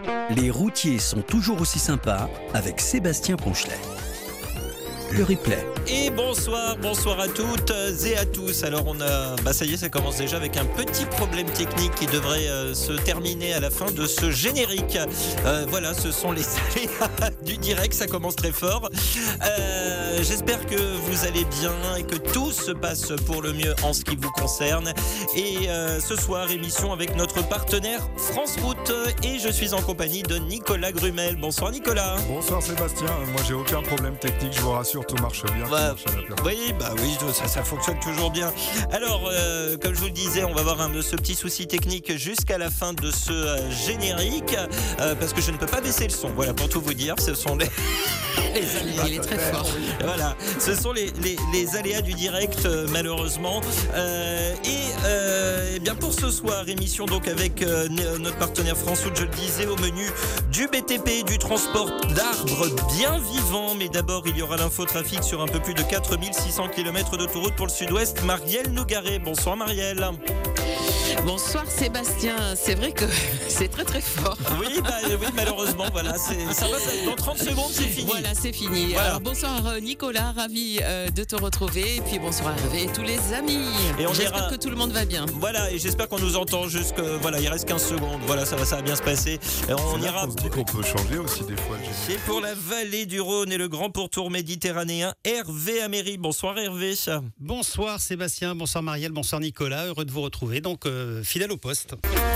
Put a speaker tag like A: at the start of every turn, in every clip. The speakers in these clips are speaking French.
A: Les routiers sont toujours aussi sympas avec Sébastien Ponchelet. Le replay.
B: Et bonsoir à toutes et à tous. Alors ça y est, ça commence déjà avec un petit problème technique qui devrait se terminer à la fin de ce générique. Voilà, ce sont les aléas du direct, ça commence très fort. J'espère que vous allez bien et que tout se passe pour le mieux en ce qui vous concerne. Et ce soir, émission avec notre partenaire France Route. Et je suis en compagnie de Nicolas Grumel. Bonsoir Nicolas.
C: Bonsoir Sébastien, moi j'ai aucun problème technique, je vous rassure, tout marche bien.
B: Oui, ça fonctionne toujours bien. Alors, comme je vous le disais, on va avoir ce petit souci technique jusqu'à la fin de ce générique, parce que je ne peux pas baisser le son. Voilà, pour tout vous dire, ce sont les aléas.
D: Il est très fort.
B: Voilà, ce sont les aléas du direct, malheureusement. Et bien pour ce soir, émission donc avec notre partenaire France Route, je le disais, au menu du BTP, du transport d'arbres bien vivants. Mais d'abord, il y aura l'infotrafic sur un peu plus de 4600 km d'autoroute pour le sud-ouest. Marielle Nougaret. Bonsoir Marielle.
D: Bonsoir Sébastien, c'est vrai que c'est très très fort.
B: Oui, malheureusement, voilà, dans 30 secondes c'est fini.
D: Voilà, c'est fini.
B: Voilà.
D: Alors bonsoir Nicolas, ravi de te retrouver. Et puis bonsoir Hervé et tous les amis.
B: Et
D: j'espère que tout le monde va bien.
B: Voilà, et j'espère qu'on nous entend il reste 15 secondes. Voilà, ça va bien se passer. On ira.
C: On se dit qu'on peut changer aussi des fois.
B: C'est pour la vallée du Rhône et le grand pourtour méditerranéen. Hervé Améry. Bonsoir Hervé.
E: Bonsoir Sébastien, bonsoir Marielle, bonsoir Nicolas. Heureux de vous retrouver. Donc fidèle au poste.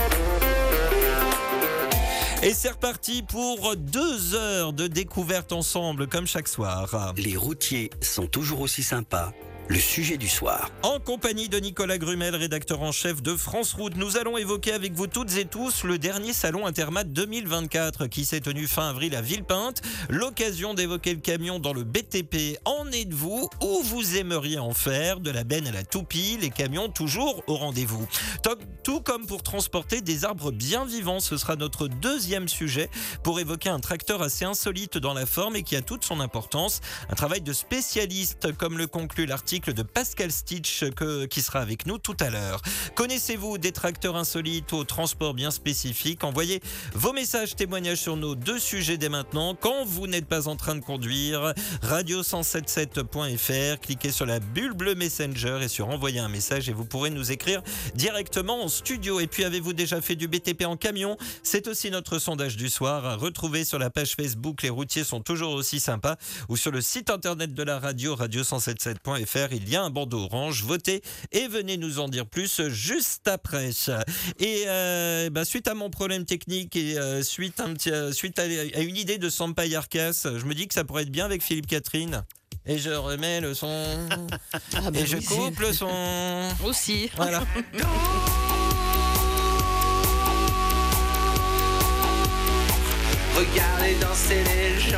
B: Et c'est reparti pour 2 heures de découverte ensemble, comme chaque soir.
A: Les routiers sont toujours aussi sympas. Le sujet du soir.
B: En compagnie de Nicolas Grumel, rédacteur en chef de France Route, nous allons évoquer avec vous toutes et tous le dernier salon Intermat 2024 qui s'est tenu fin avril à Villepinte. L'occasion d'évoquer le camion dans le BTP. En êtes-vous? Où vous aimeriez en faire? De la benne à la toupie, les camions toujours au rendez-vous. Tout comme pour transporter des arbres bien vivants, ce sera notre deuxième sujet pour évoquer un tracteur assez insolite dans la forme et qui a toute son importance. Un travail de spécialiste, comme le conclut l'article de Pascal Stitch qui sera avec nous tout à l'heure. Connaissez-vous des tracteurs insolites au transport bien spécifique? Envoyez vos messages témoignages sur nos 2 sujets dès maintenant. Quand vous n'êtes pas en train de conduire, radio177.fr, cliquez sur la bulle bleue Messenger et sur envoyer un message et vous pourrez nous écrire directement en studio. Et puis avez-vous déjà fait du BTP en camion? C'est aussi notre sondage du soir à retrouver sur la page Facebook Les routiers sont toujours aussi sympas ou sur le site internet de la radio, radio177.fr. Il y a un bandeau orange, votez et venez nous en dire plus juste après. Et suite à mon problème technique et suite à une idée de Sampa Yarkas, je me dis que ça pourrait être bien avec Philippe Catherine. Et je remets le son et je coupe le son
D: aussi.
B: Voilà.
F: Regardez danser les gens.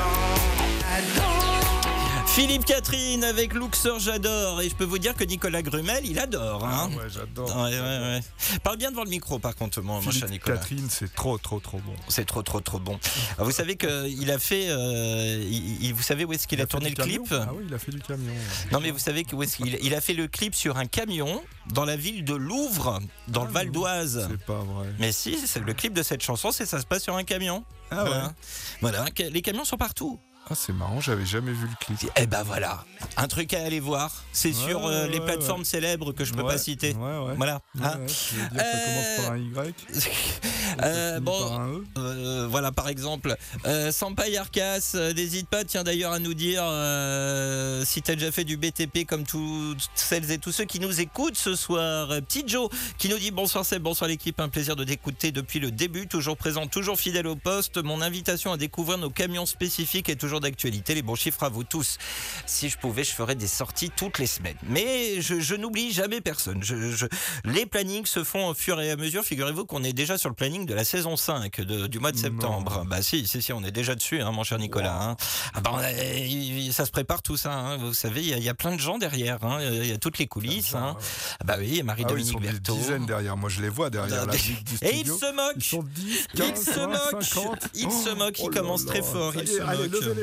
B: Philippe Catherine avec Luxor, j'adore. Et je peux vous dire que Nicolas Grumel, il adore. Hein.
C: Ouais, j'adore.
B: Ouais. Parle bien devant le micro, par contre, mon cher Nicolas.
C: Catherine, c'est trop bon.
B: C'est trop bon. Alors, vous savez qu'il a fait. Vous savez où est-ce qu'il a tourné le clip?
C: Ah oui, il a fait du camion.
B: Non, mais vous savez où est-ce qu'il a fait le clip sur un camion dans la ville de Louvre, dans le Val d'Oise.
C: C'est pas vrai.
B: Mais si, c'est le clip de cette chanson, ça se passe sur un camion.
C: Ah ouais.
B: Voilà, les camions sont partout.
C: Ah, c'est marrant, j'avais jamais vu le clip.
B: Eh ben voilà, un truc à aller voir. C'est sur les plateformes célèbres que je peux pas citer.
C: Ouais.
B: Voilà.
C: Je veux dire, ça commence par un Y.
B: Bon,
C: par un E.
B: voilà par exemple. Sampa Yarkas, n'hésite pas, tiens d'ailleurs à nous dire si t'as déjà fait du BTP comme toutes celles et tous ceux qui nous écoutent ce soir. Petit Joe qui nous dit bonsoir Seb, bonsoir l'équipe, un plaisir de t'écouter depuis le début, toujours présent, toujours fidèle au poste. Mon invitation à découvrir nos camions spécifiques est toujours d'actualité, les bons chiffres à vous tous. Si je pouvais, je ferais des sorties toutes les semaines. Mais je n'oublie jamais personne. Les plannings se font au fur et à mesure. Figurez-vous qu'on est déjà sur le planning de la saison 5 du mois de septembre.
C: Non.
B: Bah si, on est déjà dessus, mon cher Nicolas. Hein. Ah bah, ça se prépare tout ça. Hein. Vous savez, il y a plein de gens derrière. Hein. Il y a toutes les coulisses. Hein. Ah bah oui, Marie-Dominique Berthaud.
C: Des dizaines derrière. Moi, je les vois derrière la vitre du studio.
B: Et il se moque.
C: Ils sont 10, 15,
B: Il se moque.
C: 50.
B: Il se moque. Il commence très fort. Il se moque.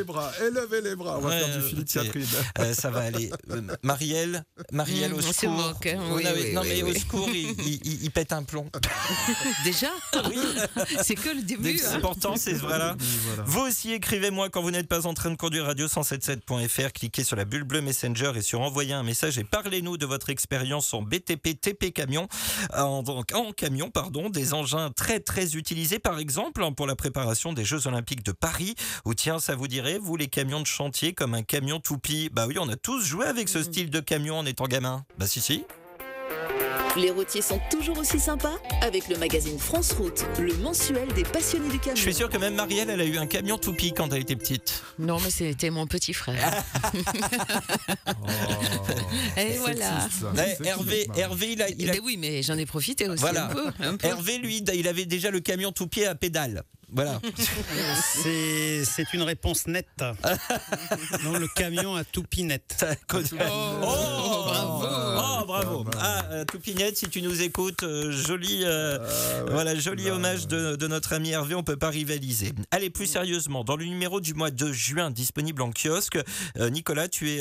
C: les bras, élevez les bras. On va faire du Philippe Catherine.
B: Ça va aller. Marielle, au
D: on se
B: secours.
D: moque, hein. Oui,
B: Non,
D: oui,
B: mais
D: oui,
B: au
D: oui.
B: secours, il pète un plomb.
D: Déjà C'est que le début.
B: C'est
D: hein.
B: important, c'est voilà.
C: Voilà.
B: Vous aussi, écrivez-moi quand vous n'êtes pas en train de conduire radio177.fr. Cliquez sur la bulle bleue Messenger et sur envoyer un message et parlez-nous de votre expérience en BTP, TP camion, en camion, des engins très très utilisés par exemple pour la préparation des Jeux Olympiques de Paris. Ou tiens, ça vous dirait, vous les camions de chantier comme un camion toupie? Bah oui, on a tous joué avec ce style de camion en étant gamin. Bah si.
G: Les routiers sont toujours aussi sympas avec le magazine France Route, le mensuel des passionnés du camion.
B: Je suis sûr que même Marielle, elle a eu un camion toupie quand elle était petite.
D: Non, mais c'était mon petit frère. Et voilà.
B: Hervé, il a...
D: Mais oui, mais j'en ai profité aussi
B: Voilà.
D: un peu.
B: Hervé, lui, il avait déjà le camion tout-pied à pédale. Voilà.
E: C'est une réponse nette. Non, le camion à toupinette.
B: Bravo. Toupinette, si tu nous écoutes, joli hommage de notre ami Hervé, on peut pas rivaliser. Allez, plus sérieusement, dans le numéro du mois de juin disponible en kiosque, Nicolas, tu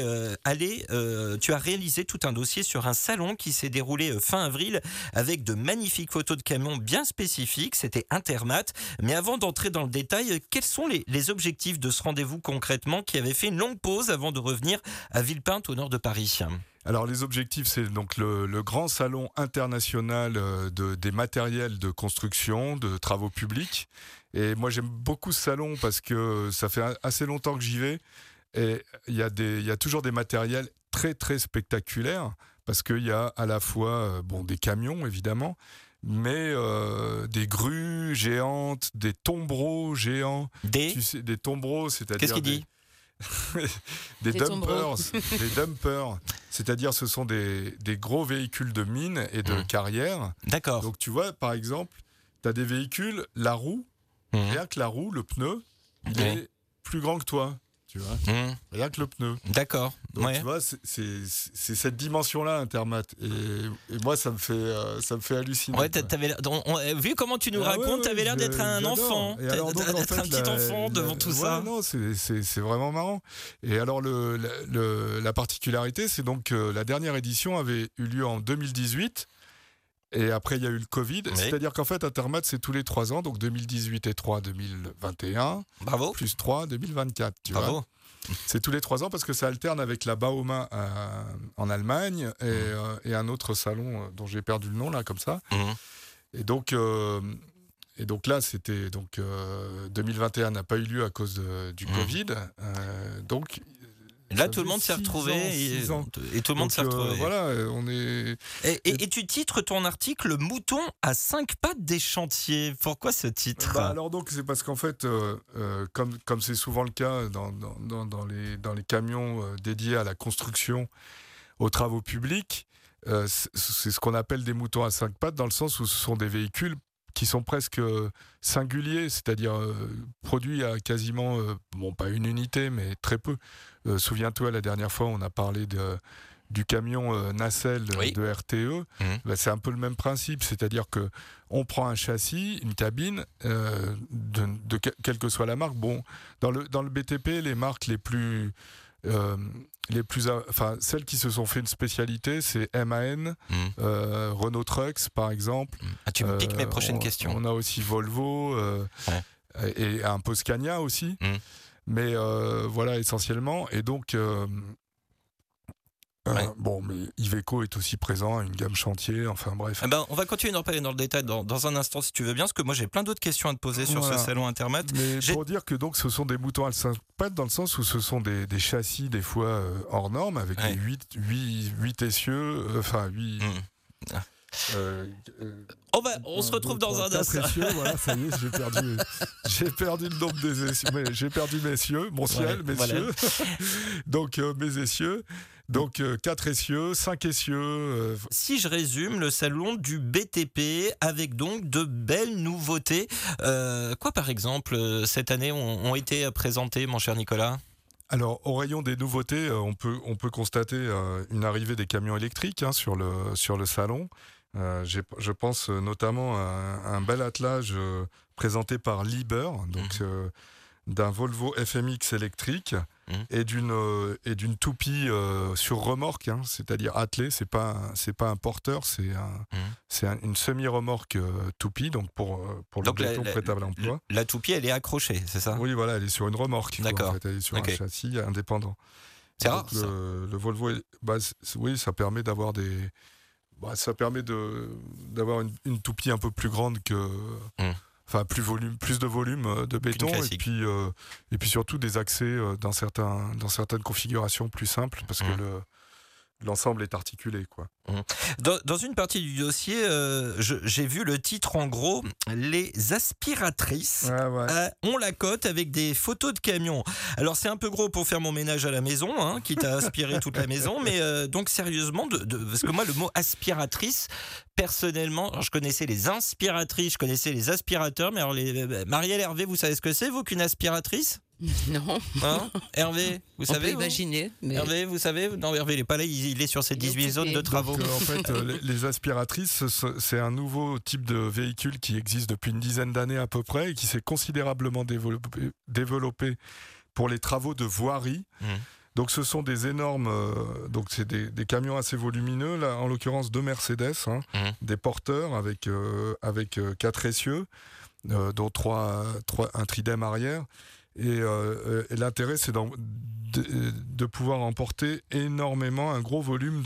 B: as réalisé tout un dossier sur un salon qui s'est déroulé fin avril avec de magnifiques photos de camions bien spécifiques. C'était Intermat. Mais avant d'entrer dans le détail, quels sont les objectifs de ce rendez-vous concrètement qui avait fait une longue pause avant de revenir à Villepinte au nord de Paris?
C: Alors les objectifs, c'est donc le grand salon international des matériels de construction, de travaux publics. Et moi j'aime beaucoup ce salon parce que ça fait assez longtemps que j'y vais. Et il y a toujours des matériels très très spectaculaires parce qu'il y a à la fois des camions évidemment, mais des grues géantes, des tombereaux géants. Des tombereaux, c'est-à-dire...
B: Qu'est-ce qu'il dit ?
C: Des dumpers, c'est-à-dire ce sont des gros véhicules de mine et de carrière.
B: D'accord.
C: Donc tu vois, par exemple, tu as des véhicules, la roue, rien que la roue, le pneu, il est plus grand que toi. Tu vois, rien que le pneu.
B: D'accord.
C: Donc tu vois, c'est cette dimension-là, Intermat. Et moi, ça me fait halluciner.
B: Ouais, vu comment tu nous racontes, t'avais l'air d'être un enfant. D'être un petit enfant devant tout ça.
C: Non, c'est vraiment marrant. Et alors, la particularité, c'est donc que la dernière édition avait eu lieu en 2018. Et après, il y a eu le Covid. Oui. C'est-à-dire qu'en fait, Intermat, c'est tous les 3 ans. Donc 2018 et 3, 2021. Bravo. Plus 3, 2024. Tu vois. C'est tous les 3 ans parce que ça alterne avec la Bauma en Allemagne et un autre salon dont j'ai perdu le nom, là, comme ça. Et donc là, c'était... 2021 n'a pas eu lieu à cause du Covid. Donc...
B: Là, tout le monde s'est retrouvé et tout le monde s'est retrouvé.
C: Voilà, on est.
B: Et tu titres ton article "Mouton à 5 pattes des chantiers". Pourquoi ce titre ?
C: Alors donc c'est parce qu'en fait, comme c'est souvent le cas dans les camions dédiés à la construction, aux travaux publics, c'est ce qu'on appelle des moutons à 5 pattes dans le sens où ce sont des véhicules qui sont presque singuliers, c'est-à-dire produits à quasiment, pas une unité, mais très peu. Souviens-toi, la dernière fois, on a parlé du camion nacelle de RTE. C'est un peu le même principe, c'est-à-dire que on prend un châssis, une cabine, de quelle que soit la marque. Bon, dans le BTP, les marques celles qui se sont fait une spécialité, c'est MAN, Renault Trucks par exemple.
B: Tu me piques mes prochaines questions.
C: On a aussi Volvo et un peu Scania aussi. Mais voilà, essentiellement. Et donc, mais Iveco est aussi présent à une gamme chantier, enfin bref.
B: On va continuer d'en parler dans le détail dans un instant si tu veux bien, parce que moi j'ai plein d'autres questions à te poser sur ce salon Intermat.
C: Mais pour dire que donc ce sont des moutons à 5 pattes dans le sens où ce sont des châssis des fois hors normes avec des 8 essieux,
B: on se retrouve dans un instant.
C: Voilà, ça y est, j'ai perdu le nombre des essieux. J'ai perdu messieurs, mon ciel, messieurs. Voilà. Donc mes essieux. Donc 4 essieux, 5 essieux.
B: Si je résume, le salon du BTP avec donc de belles nouveautés. Quoi par exemple cette année ont été présentées, mon cher Nicolas ?
C: Alors, au rayon des nouveautés, on peut constater une arrivée des camions électriques sur le salon. Je pense notamment à un bel attelage présenté par Liebherr, donc d'un Volvo FMX électrique et d'une toupie sur remorque, hein, c'est-à-dire attelée. C'est pas un porteur, c'est une semi-remorque toupie, donc pour le béton prêt à l'emploi.
B: La toupie, elle est accrochée, c'est ça?
C: Oui, voilà, elle est sur une remorque.
B: D'accord.
C: En fait, elle est sur un châssis indépendant.
B: C'est rare.
C: Le Volvo, oui, ça permet d'avoir d'avoir une toupie un peu plus grande que. Enfin, plus de volume de béton et puis surtout des accès dans certaines configurations plus simples parce que l'ensemble est articulé, quoi.
B: Dans une partie du dossier, j'ai vu le titre en gros, les aspiratrices ont la cote avec des photos de camions. Alors c'est un peu gros pour faire mon ménage à la maison, hein, quitte à aspirer toute la maison, mais donc sérieusement, parce que moi le mot aspiratrice, personnellement, alors, je connaissais les inspiratrices, je connaissais les aspirateurs, mais alors Marielle, Hervé, vous savez ce que c'est, vous, qu'une aspiratrice ?
D: Non.
B: Hein, Hervé, vous savez?
D: On peut imaginer. Mais...
B: Hervé, vous savez? Non, Hervé, il n'est pas là, il est sur ses 18 zones de travaux.
C: Donc, en fait, les aspiratrices, c'est un nouveau type de véhicule qui existe depuis une dizaine d'années à peu près et qui s'est considérablement développé pour les travaux de voirie. Donc ce sont des énormes, donc c'est des camions assez volumineux, là, en l'occurrence 2 Mercedes, hein, des porteurs avec 4 essieux, dont un tridème arrière. Et l'intérêt, c'est de pouvoir emporter énormément, un gros volume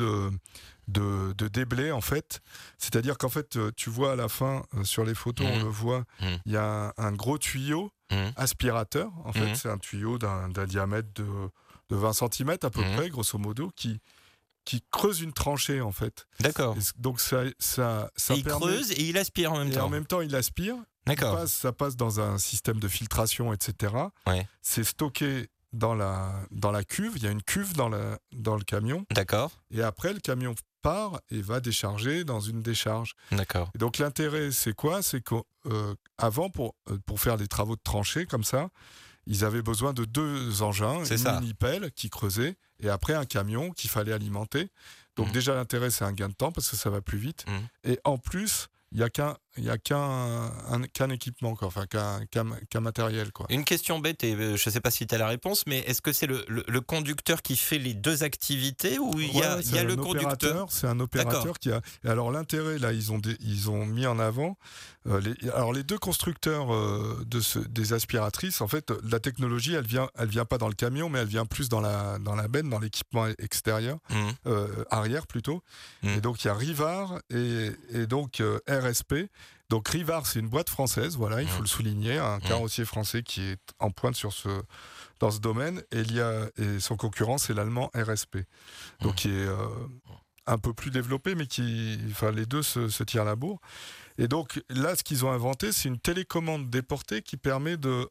C: de déblais, en fait. C'est-à-dire qu'en fait, tu vois à la fin, sur les photos, on le voit, il y a un gros tuyau aspirateur. En fait, c'est un tuyau d'un diamètre de 20 cm à peu près, grosso modo, qui creuse une tranchée, en fait.
B: D'accord.
C: Et donc ça
B: il creuse et il aspire en même temps.
C: Et en même temps, il aspire.
B: D'accord.
C: Ça passe dans un système de filtration, etc.
B: Ouais.
C: C'est stocké dans la cuve. Il y a une cuve dans le camion.
B: D'accord.
C: Et après, le camion part et va décharger dans une décharge.
B: D'accord.
C: Et donc l'intérêt, c'est quoi? C'est qu'avant, pour faire des travaux de tranchée comme ça, ils avaient besoin de 2 engins, une mini-pelle qui creusait, et après un camion qu'il fallait alimenter. Donc déjà, l'intérêt, c'est un gain de temps parce que ça va plus vite. Et en plus, il n'y a qu'un équipement, quoi, enfin qu'un matériel, quoi.
B: Une question bête, et je ne sais pas si tu as la réponse, mais est-ce que c'est le conducteur qui fait les 2 activités ou il y a le conducteur?
C: C'est un opérateur qui a... Et alors l'intérêt, là, ils ont mis en avant... les 2 constructeurs des aspiratrices, en fait, la technologie, elle vient pas dans le camion, mais elle vient plus dans la benne, dans l'équipement extérieur, arrière plutôt. Et donc il y a Rivard et donc RSP. Donc Rivard, c'est une boîte française, voilà, il faut le souligner, un carrossier français qui est en pointe dans ce domaine, et son concurrent, c'est l'allemand RSP, donc qui est un peu plus développé, mais les deux se tirent la bourre. Et donc là, ce qu'ils ont inventé, c'est une télécommande déportée qui permet de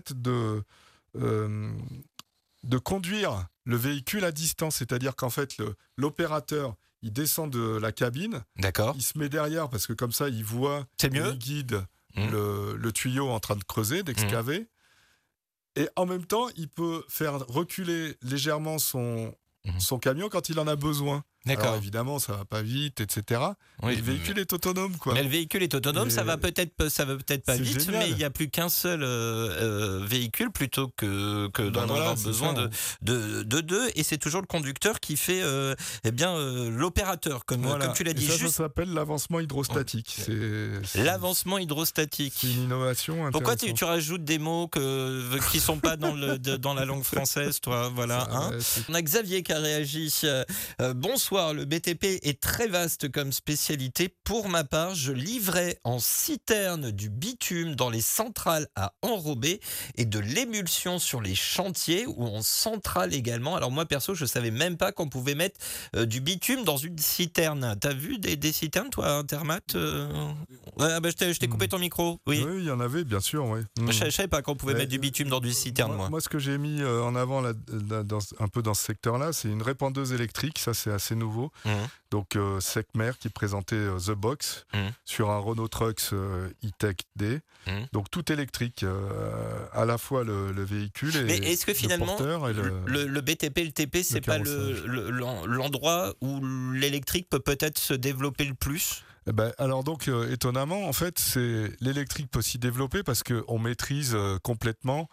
C: conduire le véhicule à distance, c'est-à-dire qu'en fait l'opérateur, il descend de la cabine, il se met derrière parce que comme ça il voit, il guide le tuyau en train de creuser, d'excaver, et en même temps il peut faire reculer légèrement son camion quand il en a besoin. D'accord. Alors évidemment, ça va pas vite, etc. Oui, le véhicule est autonome, quoi.
B: Mais le véhicule est autonome, ça va peut-être pas vite, génial. Mais il n'y a plus qu'un seul véhicule plutôt que d'en avoir besoin de 2. Et c'est toujours le conducteur qui fait l'opérateur, comme tu l'as dit.
C: Ça s'appelle l'avancement hydrostatique.
B: L'avancement hydrostatique.
C: C'est une innovation.
B: Pourquoi tu rajoutes des mots qui sont pas dans la langue française, toi? Voilà. On a Xavier qui a réagi. Bonsoir. Le BTP est très vaste comme spécialité. Pour ma part, je livrais en citerne du bitume dans les centrales à enrober et de l'émulsion sur les chantiers ou en centrale également. Alors moi perso, je savais même pas qu'on pouvait mettre du bitume dans une citerne. T'as vu des citernes, toi, Intermat? Je t'ai coupé ton micro. Oui,
C: il y en avait, bien sûr. Oui.
B: Je savais pas qu'on pouvait mettre du bitume dans du citerne.
C: Moi, ce que j'ai mis en avant un peu dans ce secteur-là, c'est une répandeuse électrique. Ça, c'est assez nouveau. Donc Secmer qui présentait The Box sur un Renault Trucks E-Tech D. Donc tout électrique, à la fois le véhicule et
B: mais est-ce que finalement le BTP, le TP, c'est pas l'endroit où l'électrique peut-être se développer le plus?
C: Alors donc étonnamment, en fait, l'électrique peut s'y développer parce qu'on maîtrise complètement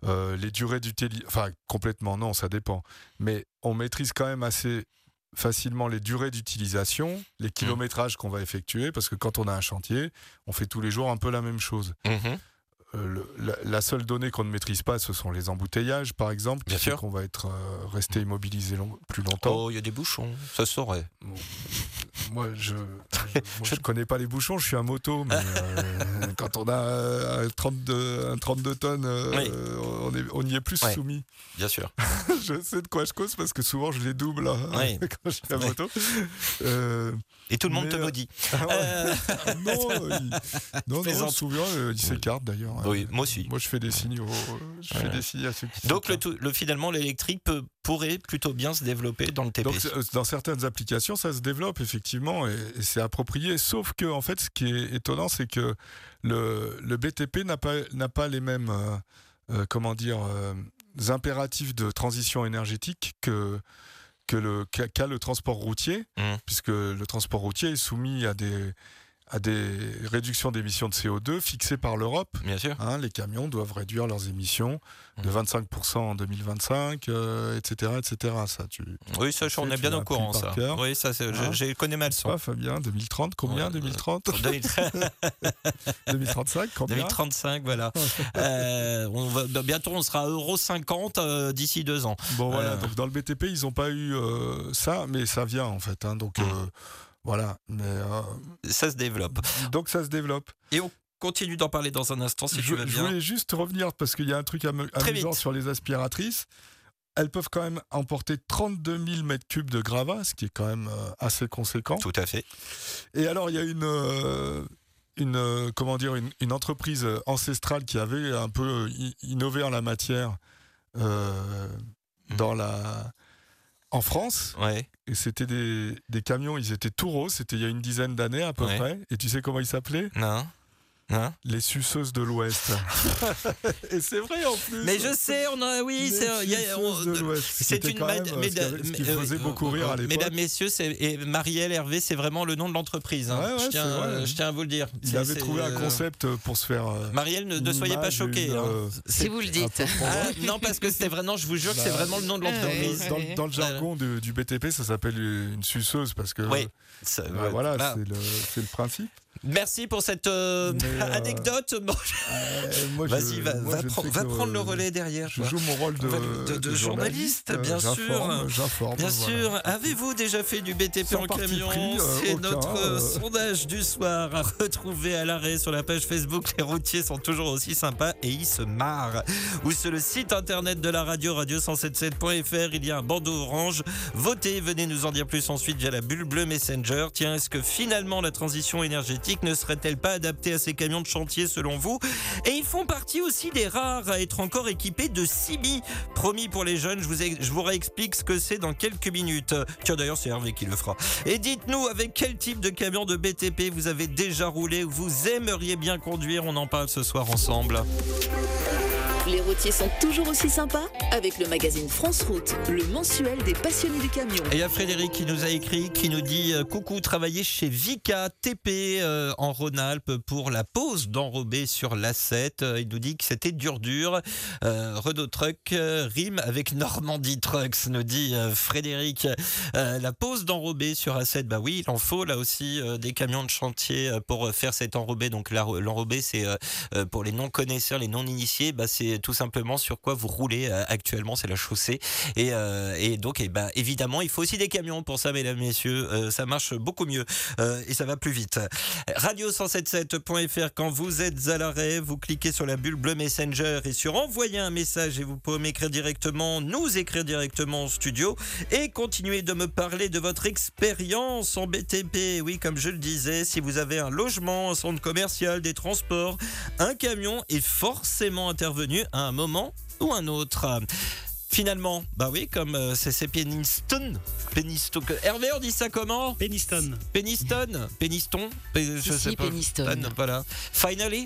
C: les durées d'utilisation, enfin complètement non, ça dépend, mais on maîtrise quand même assez facilement les durées d'utilisation, les kilométrages qu'on va effectuer, parce que quand on a un chantier, on fait tous les jours un peu la même chose. La seule donnée qu'on ne maîtrise pas, ce sont les embouteillages, par exemple, qui fait qu'on va être resté immobilisé plus longtemps.
B: Oh, il y a des bouchons, ça se saurait.
C: Bon, moi, je connais pas les bouchons, je suis à moto, mais quand on a un 32 tonnes, on y est plus soumis.
B: Bien sûr.
C: Je sais de quoi je cause parce que souvent je les double quand je suis à moto.
B: Et tout le monde te maudit.
C: Non, souvent ils s'écartent d'ailleurs.
B: Oui, moi aussi.
C: Moi je fais des signes, des signes à ceux qui
B: donc finalement l'électrique pourrait plutôt bien se développer dans le TP.
C: Donc dans certaines applications ça se développe effectivement et c'est approprié, sauf que en fait ce qui est étonnant c'est que le BTP n'a pas les mêmes impératifs de transition énergétique qu'a le transport routier, puisque le transport routier est soumis à des réductions d'émissions de CO2 fixées par l'Europe.
B: Bien sûr.
C: Les camions doivent réduire leurs émissions de 25% en 2025, etc. Ça,
B: oui, ça, on est bien au courant, ça. Oui, ça, je connais mal le son.
C: Fabien, 2030, combien 2030 2035, combien
B: 2035, voilà. Bientôt, on sera à Euro 50 d'ici 2 ans.
C: Bon, voilà, donc dans le BTP, ils n'ont pas eu ça, mais ça vient, en fait. Donc... voilà, mais
B: ça se développe.
C: Donc ça se développe.
B: Et on continue d'en parler dans un instant si tu veux bien.
C: Je voulais juste revenir parce qu'il y a un truc amusant sur les aspiratrices. Elles peuvent quand même emporter 32 000 mètres cubes de gravats, ce qui est quand même assez conséquent.
B: Tout à fait.
C: Et alors il y a une entreprise ancestrale qui avait un peu innové en la matière en France, et c'était des camions, ils étaient tout roses, c'était il y a une dizaine d'années à peu près, et tu sais comment ils s'appelaient ?
B: Non.
C: Les suceuses de l'Ouest. Et c'est vrai en plus.
B: Mais je sais, c'est une
C: ce qui faisait beaucoup rire à l'époque.
B: Mesdames, messieurs, et Marielle Hervé, c'est vraiment le nom de l'entreprise. Je tiens à vous le dire.
C: Il avait trouvé un concept pour se faire.
B: Marielle, ne soyez pas choquée.
D: Si vous le dites.
B: Non, parce que c'est vraiment, je vous jure que c'est vraiment le nom de l'entreprise.
C: Dans le jargon du BTP, ça s'appelle une suceuse parce que.
B: Oui.
C: C'est le principe.
B: Merci pour cette anecdote. Vas-y, va prendre le relais derrière.
C: Je joue mon rôle
B: de journaliste, bien sûr.
C: J'informe.
B: Bien sûr. Avez-vous déjà fait du BTP en camion ? C'est notre sondage du soir à retrouver à l'arrêt sur la page Facebook. Les routiers sont toujours aussi sympas et ils se marrent. Ou sur le site internet de la radio, radio177.fr. Il y a un bandeau orange. Votez, venez nous en dire plus ensuite via la bulle bleue Messenger. Tiens, est-ce que finalement la transition énergétique ne serait-elle pas adaptée à ces camions de chantier selon vous ? Et ils font partie aussi des rares à être encore équipés de CIBI. Promis pour les jeunes, je vous réexplique ce que c'est dans quelques minutes. Tiens, d'ailleurs, c'est Hervé qui le fera. Et dites-nous avec quel type de camion de BTP vous avez déjà roulé ou vous aimeriez bien conduire. On en parle ce soir ensemble.
G: Les routiers sont toujours aussi sympas avec le magazine France Route, le mensuel des passionnés du camion.
B: Et il y a Frédéric qui nous a écrit, qui nous dit coucou, travailler chez Vika TP en Rhône-Alpes pour la pose d'enrobé sur l'A7. Il nous dit que c'était dur. Renault Truck rime avec Normandie Trucks, nous dit Frédéric. La pose d'enrobé sur A7, bah oui, il en faut là aussi des camions de chantier pour faire cet enrobé. Donc l'enrobé, c'est pour les non-connaisseurs, les non-initiés, bah c'est tout simplement sur quoi vous roulez actuellement, c'est la chaussée. Et donc, évidemment, il faut aussi des camions pour ça, mesdames, messieurs. Ça marche beaucoup mieux et ça va plus vite. Radio177.fr, quand vous êtes à l'arrêt, vous cliquez sur la bulle bleue Messenger et sur envoyer un message et vous pouvez m'écrire directement, nous écrire directement en studio et continuer de me parler de votre expérience en BTP. Oui, comme je le disais, si vous avez un logement, un centre commercial, des transports, un camion est forcément intervenu à un moment ou un autre. Finalement, bah oui, comme c'est Peniston. Hervé, on dit ça comment ?
E: Peniston.
B: Peniston. Je sais pas.
D: Peniston.
B: Voilà. Finally.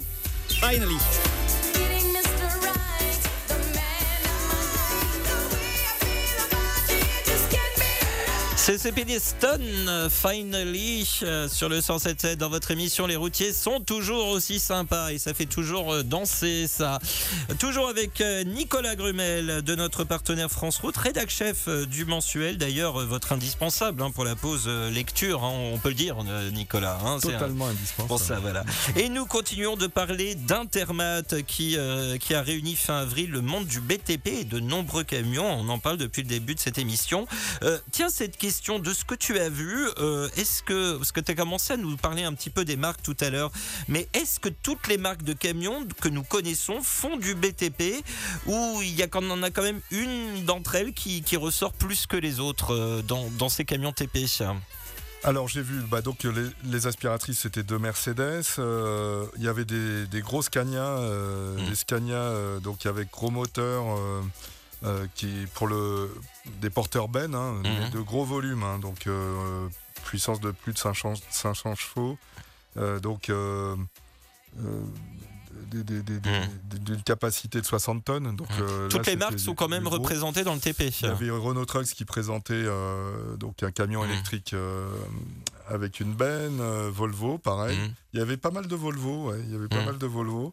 B: C'est CPD Stone, finally, sur le 107.7 dans votre émission. Les routiers sont toujours aussi sympas et ça fait toujours danser ça. Toujours avec Nicolas Grumel de notre partenaire France Route, rédac chef du mensuel. D'ailleurs, votre indispensable pour la pause lecture, on peut le dire, Nicolas.
C: Totalement indispensable.
B: Pour ça, voilà. Et nous continuons de parler d'Intermat qui a réuni fin avril le monde du BTP et de nombreux camions. On en parle depuis le début de cette émission. Tiens, cette question de ce que tu as vu, parce que tu as commencé à nous parler un petit peu des marques tout à l'heure, mais est-ce que toutes les marques de camions que nous connaissons font du BTP ou on en a quand même une d'entre elles qui ressort plus que les autres dans ces camions TP?
C: Alors j'ai vu, donc les aspiratrices c'était deux Mercedes, il y avait des gros Scania, des Scania donc avec gros moteurs qui pour des porteurs Ben, mais de gros volumes, donc puissance de plus de 500 chevaux, donc d'une capacité de 60 tonnes. Donc,
B: toutes les marques sont quand même représentées dans le TP.
C: Il y avait Renault Trucks qui présentait donc un camion électrique avec une benne, Volvo pareil. Il y avait pas mal de Volvo, il y avait pas mal de Volvo.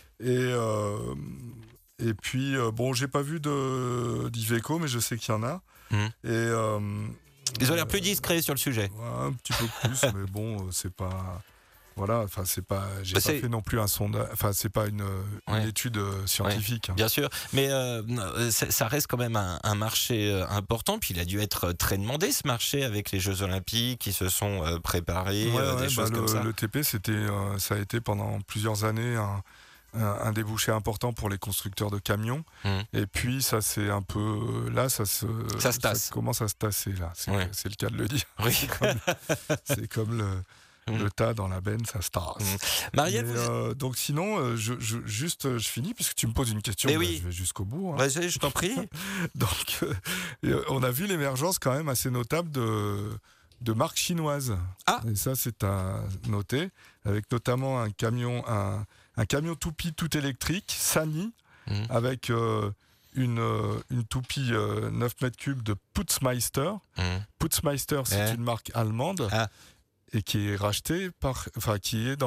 C: Et puis j'ai pas vu d'Iveco, mais je sais qu'il y en a.
B: Ils ont l'air plus discrets sur le sujet.
C: Un petit peu plus, mais bon, c'est pas. Voilà, enfin c'est pas, j'ai pas fait non plus un sondage, enfin c'est pas une étude scientifique.
B: Bien sûr, mais ça reste quand même un marché important. Puis il a dû être très demandé ce marché avec les Jeux Olympiques qui se sont préparés, des choses comme ça.
C: Le TP, ça a été pendant plusieurs années un débouché important pour les constructeurs de camions. Et puis ça c'est un peu là, ça commence à se tasser là. C'est le cas de le dire.
B: Oui.
C: C'est comme le tas dans la benne, ça se tasse.
B: Marielle,
C: donc sinon, je finis puisque tu me poses une question.
B: Je vais
C: jusqu'au bout.
B: Vas-y, je t'en prie.
C: Donc, on a vu l'émergence quand même assez notable de marques chinoises. Et ça, c'est à noter, avec notamment un camion toupie tout électrique, Sany, avec une toupie 9 mètres cubes de Putzmeister. Putzmeister, c'est une marque allemande. Et qui est racheté qui est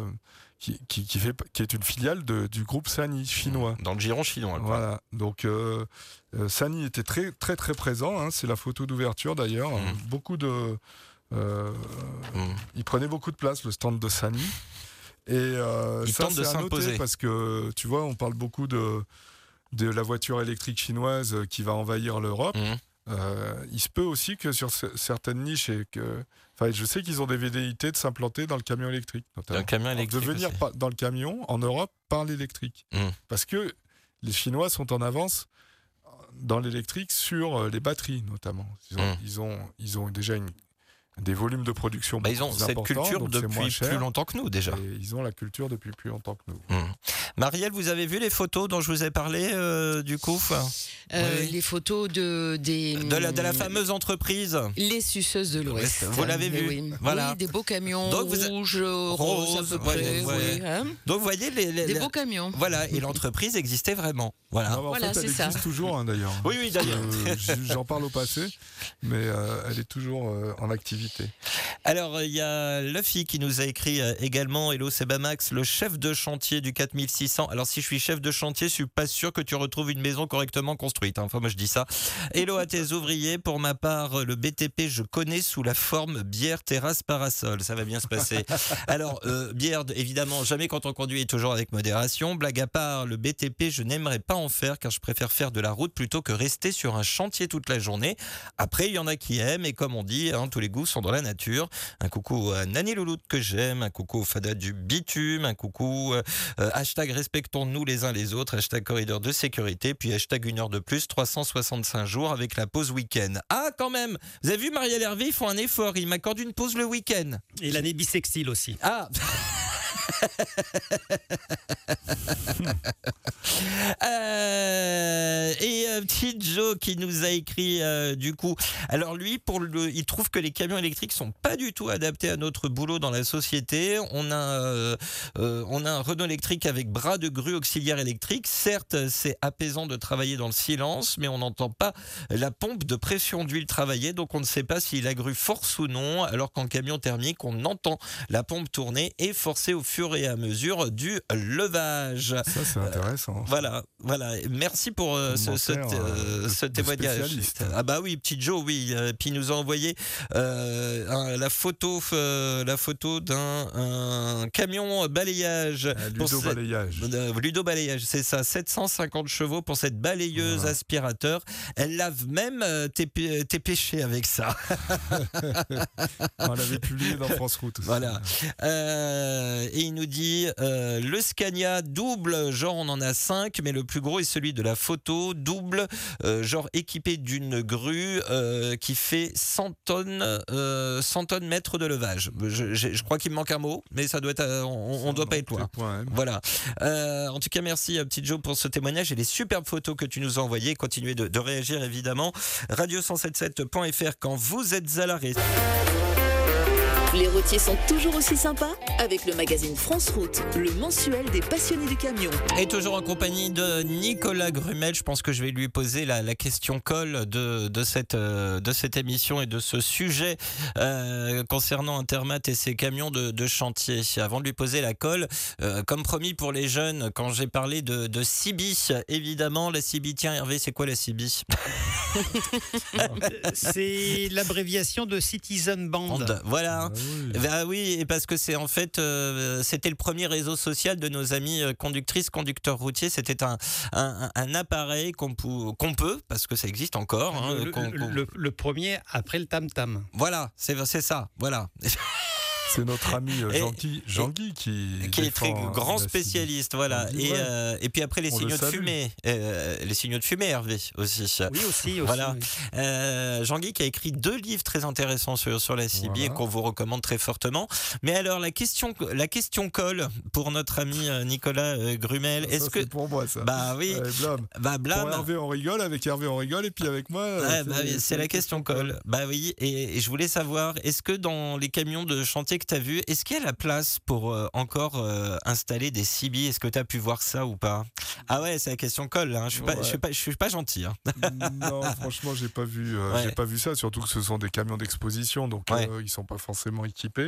C: une filiale du groupe Sany chinois.
B: Dans le giron chinois.
C: Voilà. Donc Sany était très très très présent. C'est la photo d'ouverture d'ailleurs. Il prenait beaucoup de place le stand de Sany. Et ça c'est à noter parce que tu vois, on parle beaucoup de la voiture électrique chinoise qui va envahir l'Europe. Il se peut aussi que sur certaines niches je sais qu'ils ont des velléités de s'implanter dans le camion électrique, notamment. De venir dans le camion en Europe par l'électrique, parce que les Chinois sont en avance dans l'électrique sur les batteries notamment. Ils ont déjà des volumes de production
B: ils ont cette culture depuis plus longtemps que nous déjà.
C: Et ils ont la culture depuis plus longtemps que nous.
B: Marielle, vous avez vu les photos dont je vous ai parlé du coup
D: Les photos de
B: la fameuse entreprise
D: Les Suceuses de l'Ouest.
B: Vous l'avez vu?
D: Oui.
B: Voilà.
D: Oui, des beaux camions rouges, roses à peu près.
B: Donc vous voyez
D: des beaux camions.
B: Voilà, et l'entreprise existait vraiment. Voilà.
C: En fait, elle existe toujours d'ailleurs.
B: Oui, d'ailleurs.
C: J'en parle au passé, mais elle est toujours en activité.
B: Alors, il y a Luffy qui nous a écrit également. Hello, c'est Bamax, le chef de chantier du 4600. Alors, si je suis chef de chantier, je suis pas sûr que tu retrouves une maison correctement construite. Enfin, moi, je dis ça. Hello à tes ouvriers. Pour ma part, le BTP, je connais sous la forme bière, terrasse, parasol. Ça va bien se passer. Alors, bière, évidemment, jamais quand on conduit, toujours avec modération. Blague à part, le BTP, je n'aimerais pas en faire car je préfère faire de la route plutôt que rester sur un chantier toute la journée. Après, il y en a qui aiment et comme on dit, tous les goûts sont dans la nature. Un coucou à Nani Louloute que j'aime, un coucou au Fada du bitume, un coucou hashtag respectons-nous les uns les autres, hashtag corridor de sécurité, puis hashtag 1 heure de plus, 365 jours avec la pause week-end. Ah, quand même, vous avez vu Marielle Hervé, ils font un effort, ils m'accordent une pause le week-end.
E: Et l'année bissextile aussi.
B: Ah Et petit Joe qui nous a écrit du coup. Alors lui, il trouve que les camions électriques sont pas du tout adaptés à notre boulot dans la société. On a un Renault électrique avec bras de grue auxiliaire électrique. Certes, c'est apaisant de travailler dans le silence, mais on n'entend pas la pompe de pression d'huile travailler, donc on ne sait pas si la grue force ou non, alors qu'en camion thermique, on entend la pompe tourner et forcer au fur et à mesure du levage.
C: Ça, c'est intéressant.
B: Voilà. Merci pour ce témoignage. Ah bah oui, petit Joe, oui. Puis il nous a envoyé la photo d'un camion balayage. Ludo balayage, c'est ça. 750 chevaux pour cette balayeuse aspirateur. Elle lave même tes péchés avec ça.
C: On l'avait publié dans France Route aussi.
B: Voilà. Et il nous dit le Scania double, genre on en a 5, mais le plus gros est celui de la photo, double, genre équipé d'une grue qui fait 100 tonnes mètres de levage. Je crois qu'il me manque un mot, mais ça doit être, on doit pas être loin. Voilà. En tout cas, merci petit Joe pour ce témoignage et les superbes photos que tu nous as envoyées. Continuez de réagir évidemment. Radio177.fr quand vous êtes à l'arrêt.
G: Les routiers sont toujours aussi sympas avec le magazine France Route, le mensuel des passionnés du camion.
B: Et toujours en compagnie de Nicolas Grumel. Je pense que je vais lui poser la question colle de cette émission et de ce sujet concernant Intermat et ses camions de chantier. Avant de lui poser la colle, comme promis pour les jeunes, quand j'ai parlé de CIBI, évidemment, la CIBI. Tiens Hervé, c'est quoi la CIBI?
E: C'est l'abréviation de Citizen Band.
B: Voilà. Ah oui, et parce que c'est en fait, c'était le premier réseau social de nos amis conducteurs routiers. C'était un appareil qu'on peut, parce que ça existe encore.
E: Le premier après le tam-tam.
B: Voilà, c'est ça. Voilà.
C: C'est notre ami Jean-Guy qui
B: est très grand spécialiste, voilà. Et puis après les signaux de fumée, Hervé aussi.
E: Oui aussi.
B: Voilà. Oui. Jean-Guy qui a écrit 2 livres très intéressants sur la CIBI et qu'on vous recommande très fortement. Mais alors la question colle pour notre ami Nicolas Grumel.
C: Est-ce que c'est pour moi ça?
B: Bah oui. Blâme.
C: Pour Hervé on rigole, avec Hervé on rigole et puis avec moi.
B: C'est la question colle. Bah oui. Et je voulais savoir, est-ce que dans les camions de chantier que tu as vu, est-ce qu'il y a la place pour encore installer des CIBI? Est-ce que tu as pu voir ça ou pas? Ah ouais, c'est la question colle. Hein. Je suis pas gentil. Hein.
C: Non, franchement, j'ai pas vu ça. Surtout que ce sont des camions d'exposition, donc ils sont pas forcément équipés.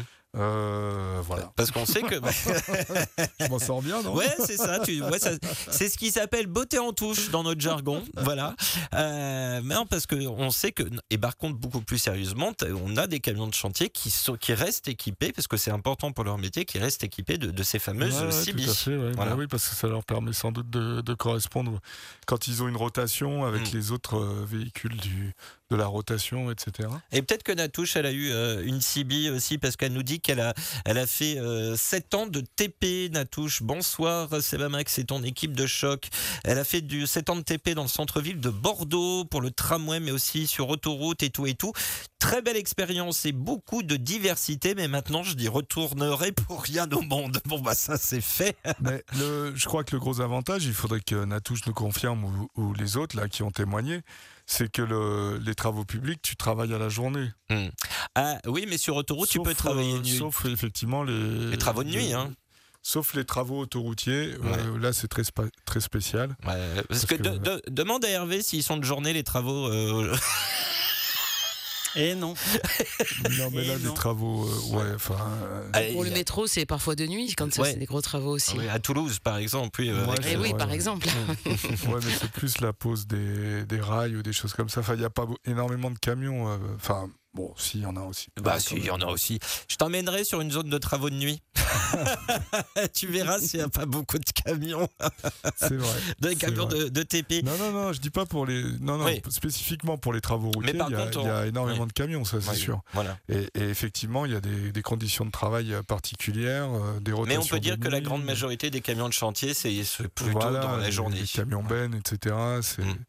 C: Voilà.
B: Parce qu'on sait que
C: je m'en sors bien, non?
B: Ouais, c'est ça. C'est ce qui s'appelle beauté en touche dans notre jargon. Voilà. Mais non, parce que on sait que, et par contre beaucoup plus sérieusement, on a des camions de chantier qui restent équipés, parce que c'est important pour leur métier, qui restent équipés de ces fameuses CIBI.
C: Tout à fait,
B: voilà.
C: Bah oui, parce que ça leur permet sans doute de correspondre quand ils ont une rotation avec les autres véhicules de la rotation, etc.
B: Et peut-être que Natouche, elle a eu une CIBI aussi, parce qu'elle nous dit qu'elle a fait 7 ans de TP. Natouche, bonsoir Sebamax et ton équipe de choc. Elle a fait 7 ans de TP dans le centre-ville de Bordeaux pour le tramway, mais aussi sur autoroute et tout. Très belle expérience et beaucoup de diversité, mais maintenant je retournerai pour rien au monde. Bon bah ça c'est fait.
C: Mais je crois que le gros avantage, il faudrait que Natouche nous confirme ou les autres là qui ont témoigné, c'est que les travaux publics, tu travailles à la journée.
B: Ah oui, mais sur autoroute, tu peux travailler de nuit.
C: Sauf effectivement les
B: travaux de nuit.
C: Sauf les travaux autoroutiers, là c'est très spécial.
B: Ouais, parce que demande à Hervé s'ils sont de journée les travaux.
E: Et non.
C: Non, mais là, des travaux,
D: pour le métro, c'est parfois de nuit, quand c'est des gros travaux aussi.
B: Oui, à Toulouse, par exemple. Oui,
D: par exemple.
C: Ouais, mais c'est plus la pose des rails ou des choses comme ça. Enfin, il n'y a pas énormément de camions. Bon, si, il y en a aussi.
B: Bah, si, il y en a aussi. Je t'emmènerai sur une zone de travaux de nuit. Tu verras s'il n'y a pas beaucoup de camions.
C: C'est vrai.
B: Des camions de TP.
C: Non, je dis pas pour les. Non, spécifiquement pour les travaux routiers.
B: Mais
C: il y a énormément de camions, ça, c'est sûr.
B: Voilà.
C: Et effectivement, il y a des conditions de travail particulières, des rotations.
B: Mais on peut dire que la grande majorité des camions de chantier, c'est plutôt dans la journée.
C: Les camions bennes, etc.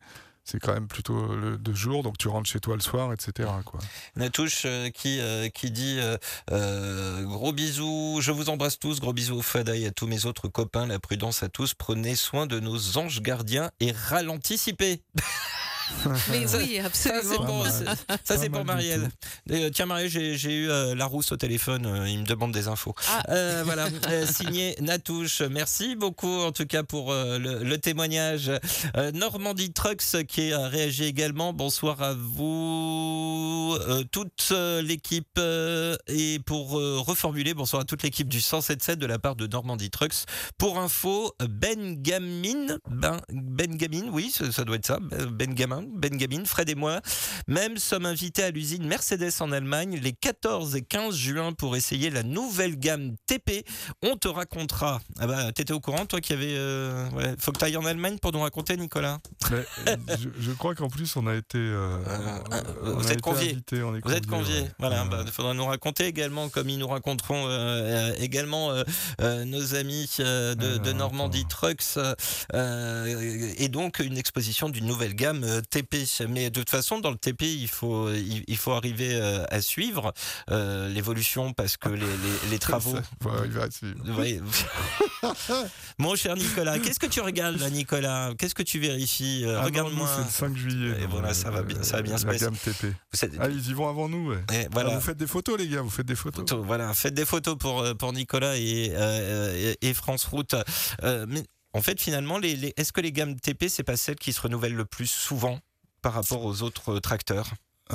C: c'est quand même plutôt de jour, donc tu rentres chez toi le soir, etc. quoi.
B: Natouche qui dit gros bisous, je vous embrasse tous, gros bisous au Fada et à tous mes autres copains, la prudence à tous, prenez soin de nos anges gardiens et ralenticipez.
D: Mais oui, absolument.
B: Ça, c'est pour Marielle. Tiens, Marielle, j'ai eu Larousse au téléphone. Il me demande des infos. Voilà, signé Natouche. Merci beaucoup, en tout cas, pour le témoignage. Normandie Trucks qui a réagi également. Bonsoir à vous, toute l'équipe. Et pour reformuler, bonsoir à toute l'équipe du 107.7 de la part de Normandie Trucks. Pour info, Benjamin, oui, ça doit être ça, Benjamin, Fred et moi, même sommes invités à l'usine Mercedes en Allemagne les 14 et 15 juin pour essayer la nouvelle gamme TP. On te racontera. Ah bah, t'étais au courant, toi, qu'il y avait... Faut que tu ailles en Allemagne pour nous raconter, Nicolas.
C: Mais, je crois qu'en plus, on a été...
B: vous êtes conviés. Vous êtes conviés. Voilà, il faudra nous raconter également, comme ils nous raconteront également nos amis de Normandie Trucks. Et donc, une exposition d'une nouvelle gamme TP. Mais de toute façon, dans le TP, il faut arriver à suivre l'évolution parce que les travaux...
C: Il faut arriver à suivre.
B: Oui. Mon cher Nicolas, qu'est-ce que tu regardes là, Nicolas? Qu'est-ce que tu vérifies? Regarde-moi.
C: C'est le 5 juillet.
B: Et voilà, ça va bien se passer.
C: La gamme TP. Ils y vont avant nous. Ouais.
B: Voilà.
C: Alors, vous faites des photos, les gars,
B: Voilà, faites des photos pour Nicolas et France Route. Mais en fait, finalement, est-ce que les gammes TP, c'est pas celles qui se renouvellent le plus souvent par rapport aux autres tracteurs?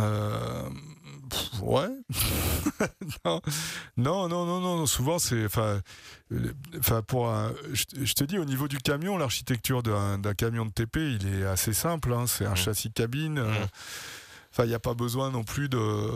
C: Ouais. non. Souvent, c'est. Je te dis, au niveau du camion, l'architecture d'un camion de TP, il est assez simple. Hein, c'est un châssis cabine. Il n'y a pas besoin non plus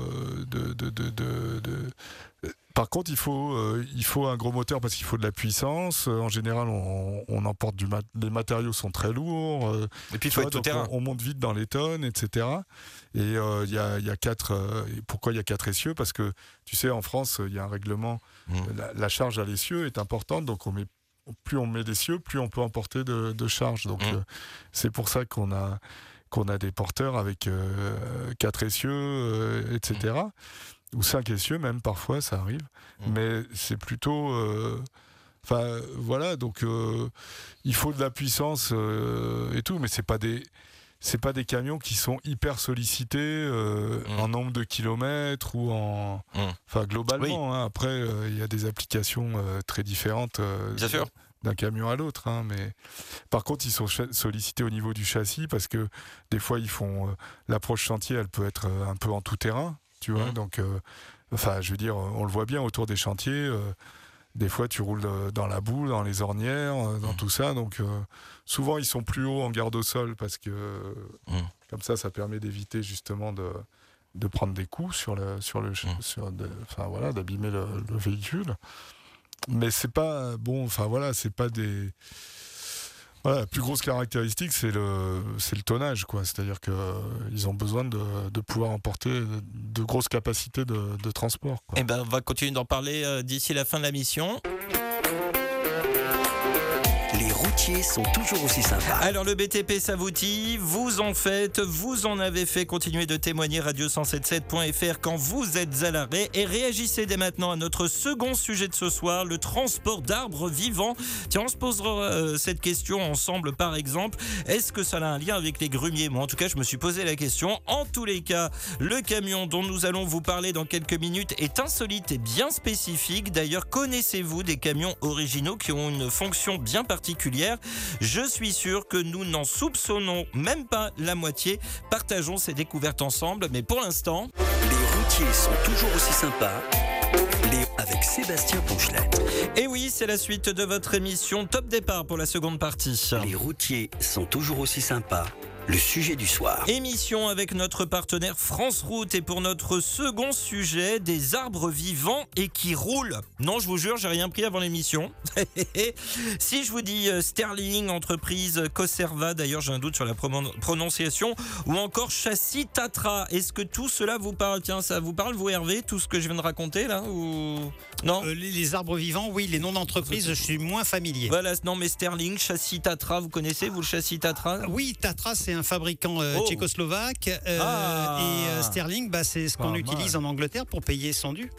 C: Par contre, il faut un gros moteur parce qu'il faut de la puissance. En général, on emporte les matériaux sont très lourds.
B: Et puis il faut être tout terrain.
C: On monte vite dans les tonnes, etc. Et il y a 4. Pourquoi il y a 4 essieux? Parce que tu sais, en France, il y a un règlement. La charge à l'essieu est importante, donc plus on met d'essieux, plus on peut emporter de charge. Donc c'est pour ça qu'on a des porteurs avec 4 essieux, etc. Ou 5 essieux même, parfois, ça arrive. Mais c'est plutôt... voilà, donc il faut de la puissance et tout, mais c'est pas des camions qui sont hyper sollicités en nombre de kilomètres ou en... globalement, hein, après, il y a des applications très différentes.
B: Bien sûr.
C: D'un camion à l'autre, hein, mais par contre ils sont sollicités au niveau du châssis parce que des fois ils font l'approche chantier, elle peut être un peu en tout terrain, tu vois, donc je veux dire, on le voit bien autour des chantiers, des fois tu roules dans la boue, dans les ornières, dans tout ça, donc souvent ils sont plus hauts en garde au sol parce que comme ça permet d'éviter justement de prendre des coups d'abîmer le véhicule. Mais c'est pas c'est pas des. Voilà, la plus grosse caractéristique, c'est le tonnage, quoi. C'est-à-dire qu'ils ont besoin de pouvoir emporter de grosses capacités de transport, quoi.
B: Eh ben, on va continuer d'en parler d'ici la fin de la mission.
A: Les routiers sont toujours aussi sympas.
B: Alors le BTP Savouti, vous en faites, vous en avez fait, continuez de témoigner radio177.fr quand vous êtes à l'arrêt et réagissez dès maintenant à notre second sujet de ce soir, le transport d'arbres vivants. Tiens, on se posera cette question ensemble par exemple, est-ce que ça a un lien avec les grumiers? Moi en tout cas je me suis posé la question. En tous les cas, le camion dont nous allons vous parler dans quelques minutes est insolite et bien spécifique. D'ailleurs, connaissez-vous des camions originaux qui ont une fonction bien particulière? Je suis sûr que nous n'en soupçonnons même pas la moitié. Partageons ces découvertes ensemble, mais pour l'instant...
A: Les routiers sont toujours aussi sympas. Avec Sébastien Ponchelet.
B: Et oui, c'est la suite de votre émission Top Départ pour la seconde partie.
A: Les routiers sont toujours aussi sympas. Le sujet du soir.
B: Émission avec notre partenaire France Route et pour notre second sujet, des arbres vivants et qui roulent. Non, je vous jure, j'ai rien pris avant l'émission. Si je vous dis Sterling, entreprise Coserva, d'ailleurs j'ai un doute sur la prononciation, ou encore Châssis Tatra, est-ce que tout cela vous parle? Tiens, ça vous parle, vous Hervé, tout ce que je viens de raconter là ou... Non
E: les arbres vivants, oui, les noms d'entreprise, je suis moins familier.
B: Voilà, non mais Sterling, Châssis Tatra, vous connaissez vous le Châssis Tatra?
E: Oui, Tatra, c'est un un fabricant tchécoslovaque. Et sterling, c'est ce qu'on utilise en Angleterre pour payer son dû.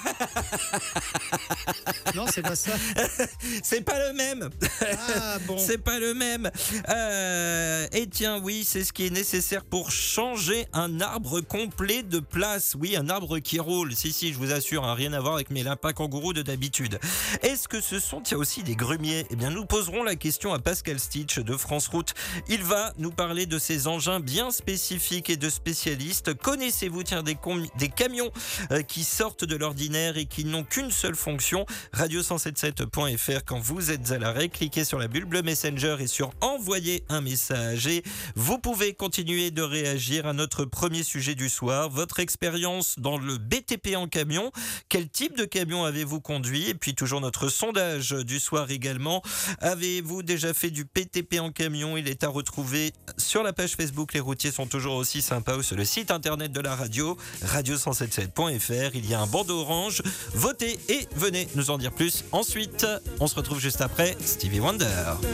E: Non, c'est pas ça.
B: C'est pas le même.
E: Ah bon.
B: C'est pas le même. Et tiens, oui, c'est ce qui est nécessaire pour changer un arbre complet de place. Oui, un arbre qui roule. Si, je vous assure, rien à voir avec mes lapins kangourous de d'habitude. Est-ce que ce sont aussi des grumiers ? Eh bien, nous poserons la question à Pascal Stitch de France Route. Il va nous parler de ces engins bien spécifiques et de spécialistes. Connaissez-vous des camions qui sortent de l'ordinaire et qui n'ont qu'une seule fonction ? Radio177.fr. Quand vous êtes à l'arrêt, cliquez sur la bulle bleue Messenger et sur envoyer un message. Et vous pouvez continuer de réagir à notre premier sujet du soir. Votre expérience dans le BTP en camion. Quel type de camion avez-vous conduit ? Et puis toujours notre sondage du soir également. Avez-vous déjà fait du BTP en camion ? Il est à retrouver sur la page Facebook Les routiers sont toujours aussi sympas ou sur le site internet de la radio, radio177.fr. Il y a un bandeau orange. Votez et venez nous en dire plus. Ensuite, on se retrouve juste après Stevie Wonder.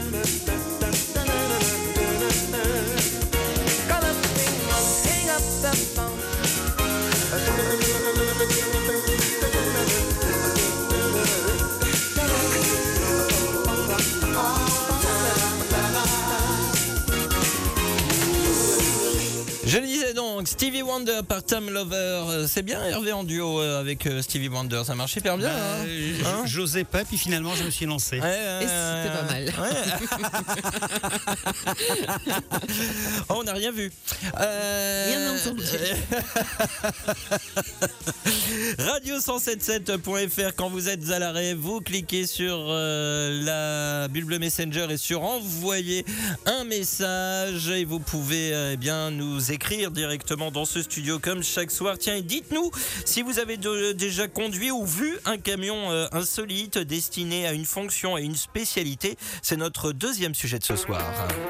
B: Je le disais donc, Stevie Wonder par Tom Lover. C'est bien Hervé en duo avec Stevie Wonder, ça marche hyper bien.
E: J'osais pas, puis finalement je me suis lancé.
D: Et c'était pas mal.
B: On n'a rien vu.
D: Rien entendu.
B: Radio177.fr, quand vous êtes à l'arrêt, vous cliquez sur la bulle bleue Messenger et sur envoyer un message et vous pouvez nous écrire directement dans ce studio comme chaque soir. Tiens, et dites-nous si vous avez déjà conduit ou vu un camion insolite destiné à une fonction, à une spécialité. C'est notre deuxième sujet de ce soir.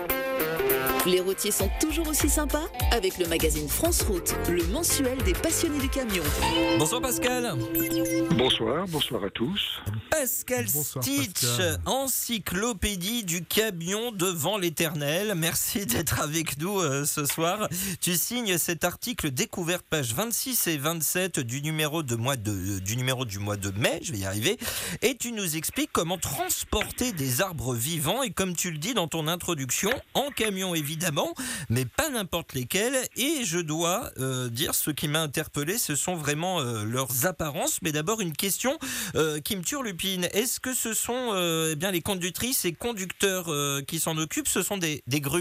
G: Les routiers sont toujours aussi sympas avec le magazine France Route, le mensuel des passionnés du camion.
B: Bonsoir Pascal.
H: Bonsoir à tous.
B: Pascal
C: Bonsoir,
B: Stitch,
C: Pascal.
B: encyclopédie du camion devant l'éternel. Merci d'être avec nous ce soir. Tu signes cet article découverte page 26 et 27 du numéro du mois de mai, je vais y arriver, et tu nous expliques comment transporter des arbres vivants et comme tu le dis dans ton introduction, en camion évidemment, mais pas n'importe lesquels. Et je dois dire, ce qui m'a interpellé, ce sont vraiment leurs apparences. Mais d'abord une question qui me turlupine. Est-ce que ce sont les conductrices et conducteurs qui s'en occupent, ce sont des grumiers ?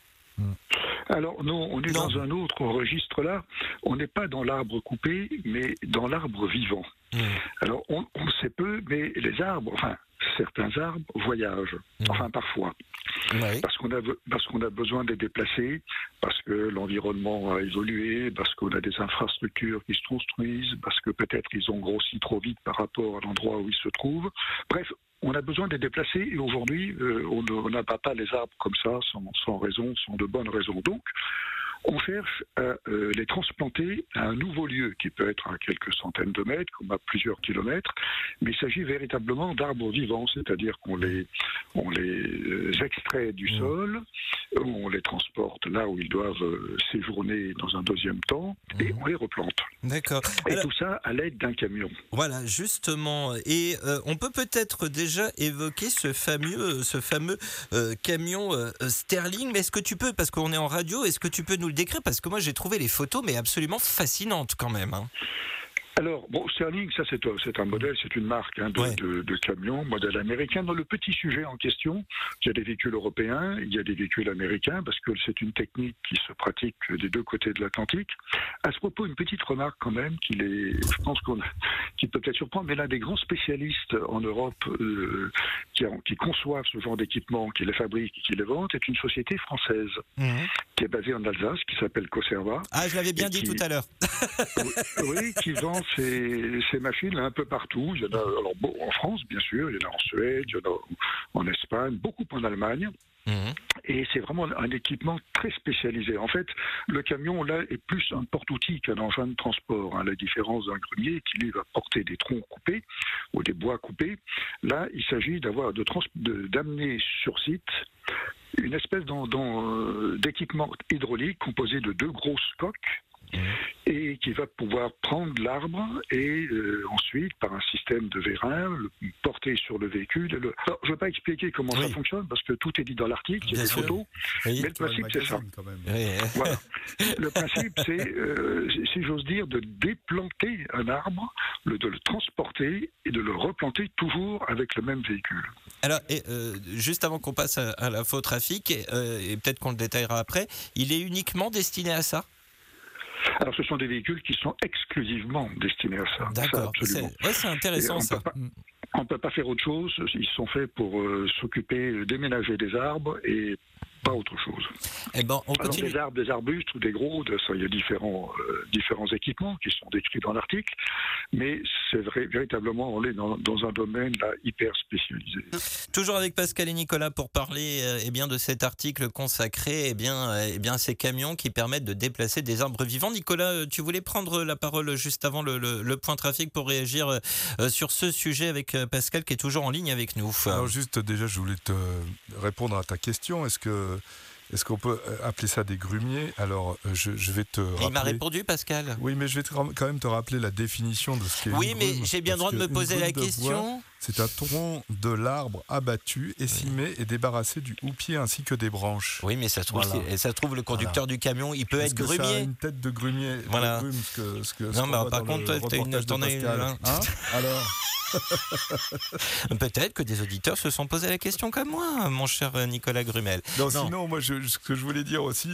H: Alors non, on est dans un autre registre là. On n'est pas dans l'arbre coupé, mais dans l'arbre vivant. Alors on sait peu, mais les arbres, certains arbres voyagent, parfois.
B: Oui.
H: Parce qu'on a besoin de les déplacer, parce que l'environnement a évolué, parce qu'on a des infrastructures qui se construisent, parce que peut-être ils ont grossi trop vite par rapport à l'endroit où ils se trouvent. Bref, on a besoin de les déplacer et aujourd'hui, on n'abat pas les arbres comme ça, sans raison, sans de bonnes raisons. Donc, on cherche à les transplanter à un nouveau lieu qui peut être à quelques centaines de mètres, comme à plusieurs kilomètres, mais il s'agit véritablement d'arbres vivants, c'est-à-dire qu'on les extrait du sol, on les transporte là où ils doivent séjourner dans un deuxième temps et on les replante.
B: D'accord.
H: Et tout ça à l'aide d'un camion.
B: Voilà, justement. Et on peut peut-être déjà évoquer ce fameux camion Sterling. Mais est-ce que tu peux, parce qu'on est en radio, est-ce que tu peux nous le décrire ? Parce que moi, j'ai trouvé les photos, mais absolument fascinantes quand même.
H: Alors, Sterling, ça c'est un modèle, c'est une marque de camion, modèle américain. Dans le petit sujet en question, il y a des véhicules européens, il y a des véhicules américains, parce que c'est une technique qui se pratique des deux côtés de l'Atlantique. À ce propos, une petite remarque quand même, qui peut peut-être surprendre, mais l'un des grands spécialistes en Europe qui conçoivent ce genre d'équipement, qui les fabriquent et qui les vendent, est une société française qui est basée en Alsace, qui s'appelle Coserva.
B: Ah, je l'avais bien dit tout à l'heure.
H: Oui, qui vend ces machines un peu partout. Il y en a en France, bien sûr, il y en a en Suède, il y en a en Espagne, beaucoup en Allemagne. Et c'est vraiment un équipement très spécialisé. En fait, le camion, là, est plus un porte-outil qu'un engin de transport. La différence d'un grenier qui, lui, va porter des troncs coupés ou des bois coupés. Là, il s'agit d'amener sur site une espèce d'équipement hydraulique composé de 2 grosses coques et qui va pouvoir prendre l'arbre et ensuite, par un système de vérin, le porter sur le véhicule. Alors, je ne vais pas expliquer comment ça fonctionne parce que tout est dit dans l'article, il y a des photos, mais le principe c'est ça. Voilà. Le principe c'est, si j'ose dire, de déplanter un arbre, de le transporter et de le replanter toujours avec le même véhicule.
B: Alors, juste avant qu'on passe à l'infotrafic, et peut-être qu'on le détaillera après, il est uniquement destiné à ça ?
H: Alors, ce sont des véhicules qui sont exclusivement destinés à ça.
B: D'accord, c'est intéressant ça.
H: On ne peut pas faire autre chose. Ils sont faits pour s'occuper, déménager des arbres et pas autre chose.
B: Eh ben, on continue.
H: Des arbres, des arbustes ou des gros, il y a différents équipements qui sont décrits dans l'article, mais c'est véritablement, on est dans un domaine là, hyper spécialisé.
B: Toujours avec Pascal et Nicolas pour parler de cet article consacré à ces camions qui permettent de déplacer des arbres vivants. Nicolas, tu voulais prendre la parole juste avant le point trafic pour réagir sur ce sujet avec Pascal qui est toujours en ligne avec nous.
C: Alors juste déjà, je voulais te répondre à ta question. Est-ce qu'on peut appeler ça des grumiers ? Alors, je vais te rappeler...
B: Il m'a répondu, Pascal.
C: Oui, mais je vais quand même te rappeler la définition de ce qu'est une grume.
B: Oui, mais j'ai bien le droit de me poser la question.
C: C'est un tronc de l'arbre abattu, écimé et débarrassé du houppier ainsi que des branches.
B: Oui, mais ça se trouve, le conducteur du camion, il peut être grumier.
C: Ça a une tête de grumier.
B: Voilà.
C: Non,
B: mais par contre, t'en as une.
C: Alors
B: peut-être que des auditeurs se sont posé la question comme moi, mon cher Nicolas Grumel.
C: Non. Sinon, moi, ce que je voulais dire aussi,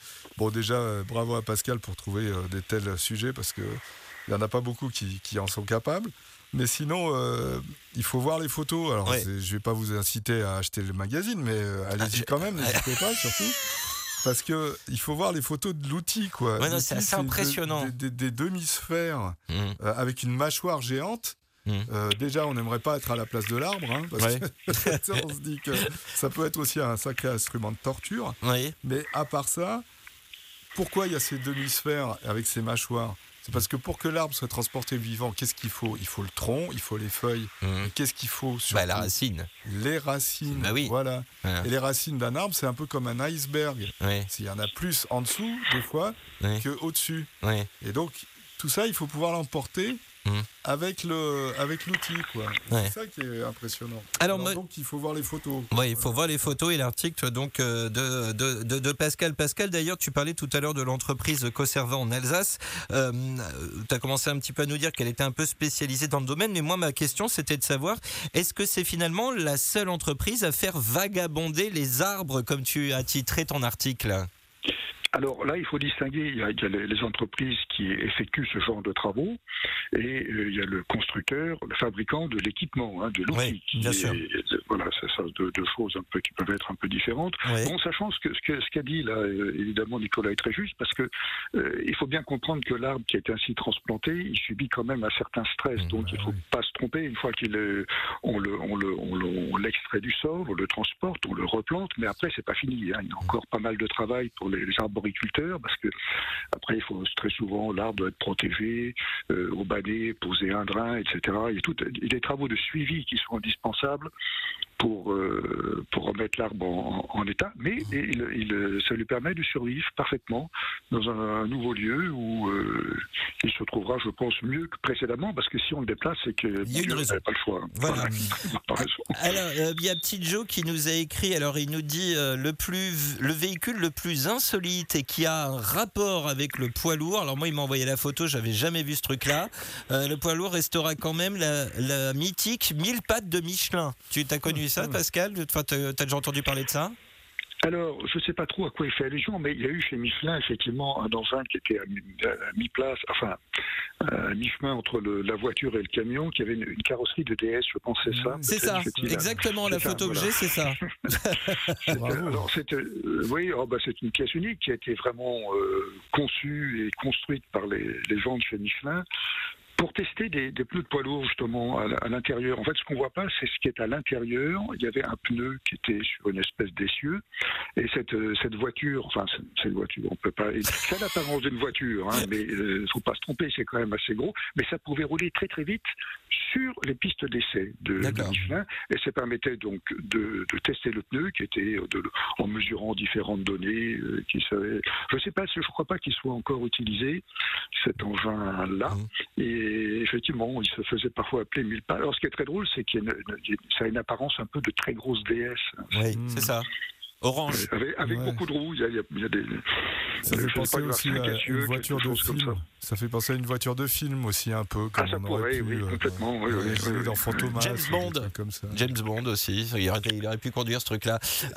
C: déjà, bravo à Pascal pour trouver des tels sujets, parce qu'il n'y en a pas beaucoup qui en sont capables. Mais sinon, il faut voir les photos. Alors, je ne vais pas vous inciter à acheter le magazine, mais allez-y quand même, n'hésitez pas, surtout. Parce qu'il faut voir les photos de l'outil, quoi.
B: Ouais, c'est assez impressionnant.
C: Des demi-sphères avec une mâchoire géante. Déjà, on n'aimerait pas être à la place de l'arbre, parce que on se dit que ça peut être aussi un sacré instrument de torture. Mais à part ça, pourquoi il y a ces demi-sphères avec ces mâchoires ? C'est parce que pour que l'arbre soit transporté vivant, qu'est-ce qu'il faut ? Il faut le tronc, il faut les feuilles. Et qu'est-ce qu'il faut surtout ?
B: La racine.
C: Les racines.
B: Oui.
C: Voilà. Et les racines d'un arbre, c'est un peu comme un iceberg. S'il y en a plus en dessous, des fois, qu'au-dessus. Et donc, tout ça, il faut pouvoir l'emporter avec l'outil, quoi. C'est ça qui est impressionnant. Alors donc il faut voir les photos.
B: Oui, il faut voir les photos et l'article donc de Pascal. Pascal, d'ailleurs, tu parlais tout à l'heure de l'entreprise Coserva en Alsace. Tu as commencé un petit peu à nous dire qu'elle était un peu spécialisée dans le domaine, mais moi ma question c'était de savoir, est-ce que c'est finalement la seule entreprise à faire vagabonder les arbres comme tu as titré ton article ?
H: Alors là, il faut distinguer, il y a les entreprises qui effectuent ce genre de travaux et il y a le constructeur, le fabricant de l'équipement, de l'outil.
B: Oui, bien sûr.
H: Voilà, c'est ça, deux choses un peu qui peuvent être un peu différentes. Oui. Bon, sachant ce qu'a dit là, évidemment, Nicolas est très juste, parce que il faut bien comprendre que l'arbre qui est ainsi transplanté, il subit quand même un certain stress, donc il ne faut pas se tromper. Une fois on l'extrait du sol, on le transporte, on le replante, mais après c'est pas fini. Il y a encore pas mal de travail pour les arboriculteurs, parce que après il faut très souvent l'arbre doit être protégé, aubané, poser un drain, etc. Il y a des travaux de suivi qui sont indispensables pour remettre l'arbre en état, mais ça lui permet de survivre parfaitement dans un nouveau lieu où il se trouvera, je pense, mieux que précédemment, parce que si on le déplace, c'est que
B: il y a une raison.
H: Pas le choix.
B: Voilà. Alors, il y a Petit Joe qui nous a écrit, alors il nous dit le véhicule le plus insolite et qui a un rapport avec le poids lourd. Alors moi, il m'a envoyé la photo, j'avais jamais vu ce truc-là. Le poids lourd restera quand même la mythique 1000 pattes de Michelin. Tu t'as connu ça, Pascal ? Enfin, t'as déjà entendu parler de ça ?
H: Alors, je ne sais pas trop à quoi il fait allusion, mais il y a eu chez Michelin, effectivement, un engin qui était à mi-place, enfin, à mi-chemin entre la voiture et le camion, qui avait une carrosserie de DS, je pense, c'est ça.
B: C'est ça, exactement, la photo que j'ai, c'est ça.
H: Alors, c'est une pièce unique qui a été vraiment conçue et construite par les gens de chez Michelin, Pour tester des pneus de poids lourd justement à l'intérieur, en fait ce qu'on voit pas c'est ce qui est à l'intérieur. Il y avait un pneu qui était sur une espèce d'essieu et cette voiture, enfin cette voiture, on peut pas, ça a l'apparence d'une voiture, hein, mais faut pas se tromper, c'est quand même assez gros, mais ça pouvait rouler très très vite sur les pistes d'essai de Michelin et ça permettait donc de tester le pneu qui était en mesurant différentes données, je crois pas qu'il soit encore utilisé cet engin-là. Et effectivement, il se faisait parfois appeler 1000 pas. Alors, ce qui est très drôle, c'est ça a une apparence un peu de très grosse DS.
B: Oui, c'est ça. Orange.
H: Avec beaucoup de roues, il y a des...
C: Ça fait penser aussi à une voiture de film. Ça fait penser à une voiture de film aussi un peu. Comme
H: ça pourrait, complètement.
C: Dans Fantomas.
B: James Bond.
C: Comme ça.
B: James Bond aussi. Il aurait pu conduire ce truc-là.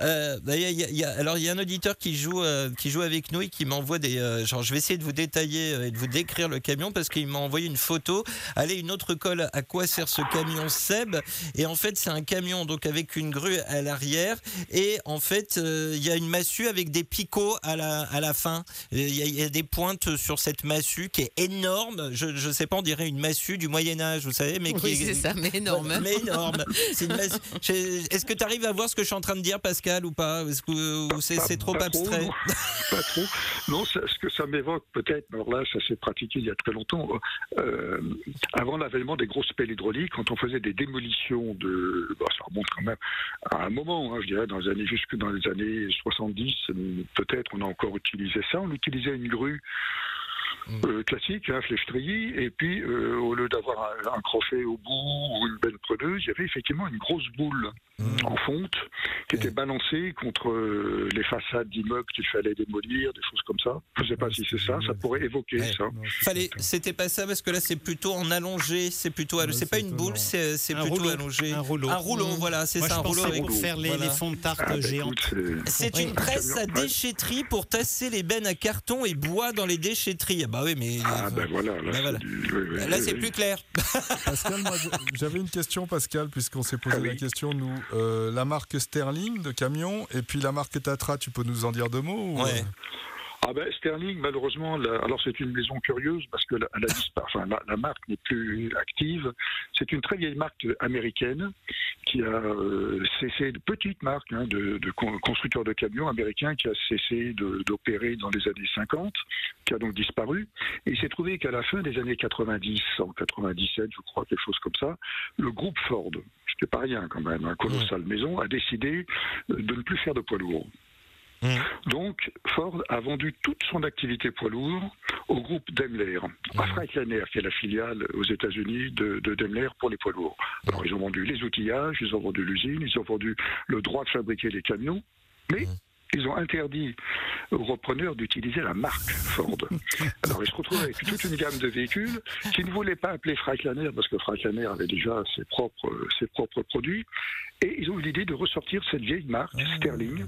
B: Alors il y a un auditeur qui joue avec nous et qui m'envoie des. Je vais essayer de vous détailler et de vous décrire le camion parce qu'il m'a envoyé une photo. Allez, une autre colle. À quoi sert ce camion Seb? Et en fait, c'est un camion donc avec une grue à l'arrière et en fait. Il y a une massue avec des picots à la fin. Il y a des pointes sur cette massue qui est énorme. Je sais pas, on dirait une massue du Moyen-Âge, vous savez, mais
D: oui, c'est ça, mais énorme.
B: Ouais, mais énorme. C'est une massue. Est-ce que tu arrives à voir ce que je suis en train de dire, Pascal, ou pas? Ou c'est trop abstrait?
H: Pas trop. Non, ce que ça m'évoque peut-être, alors là, ça s'est pratiqué il y a très longtemps, avant l'avènement des grosses pelles hydrauliques, quand on faisait des démolitions ça remonte quand même à un moment, hein, je dirais, jusque dans les années 70, peut-être on a encore utilisé ça. On utilisait une grue classique, flécheterie, et puis au lieu d'avoir un crochet au bout ou une benne preneuse, il y avait effectivement une grosse boule en fonte qui était balancée contre les façades d'immeubles qu'il fallait démolir, des choses comme ça. Je ne sais pas si c'est ça, ça pourrait évoquer ça.
B: C'était pas ça parce que là c'est plutôt en allongé, c'est pas une boule, c'est plutôt allongé. Un rouleau, voilà, c'est ça, un rouleau
E: avec pour faire les fonds de tarte géantes.
B: C'est une presse à déchetterie pour tasser les bennes à carton et bois dans les déchetteries. Bah oui, mais là c'est plus clair.
C: Pascal, moi j'avais une question, Pascal, puisqu'on s'est posé la question nous. La marque Sterling de camion et puis la marque Tatra, tu peux nous en dire 2 mots
H: Sterling, malheureusement, alors c'est une maison curieuse parce que la marque n'est plus active. C'est une très vieille marque américaine qui a cessé, de petite marque de constructeurs de camions américains qui a cessé d'opérer dans les années 50, qui a donc disparu. Et il s'est trouvé qu'à la fin des années 90, en 97, je crois, quelque chose comme ça, le groupe Ford, c'était pas rien quand même, une colossale maison, a décidé de ne plus faire de poids lourds. Donc, Ford a vendu toute son activité poids lourd au groupe Daimler, à Freightliner, qui est la filiale aux États-Unis de Daimler pour les poids lourds. Alors, ils ont vendu les outillages, ils ont vendu l'usine, ils ont vendu le droit de fabriquer les camions, mais ils ont interdit aux repreneurs d'utiliser la marque Ford. Alors, ils se retrouvaient avec toute une gamme de véhicules qui ne voulaient pas appeler Freightliner parce que Freightliner avait déjà ses propres produits. Et ils ont eu l'idée de ressortir cette vieille marque Sterling,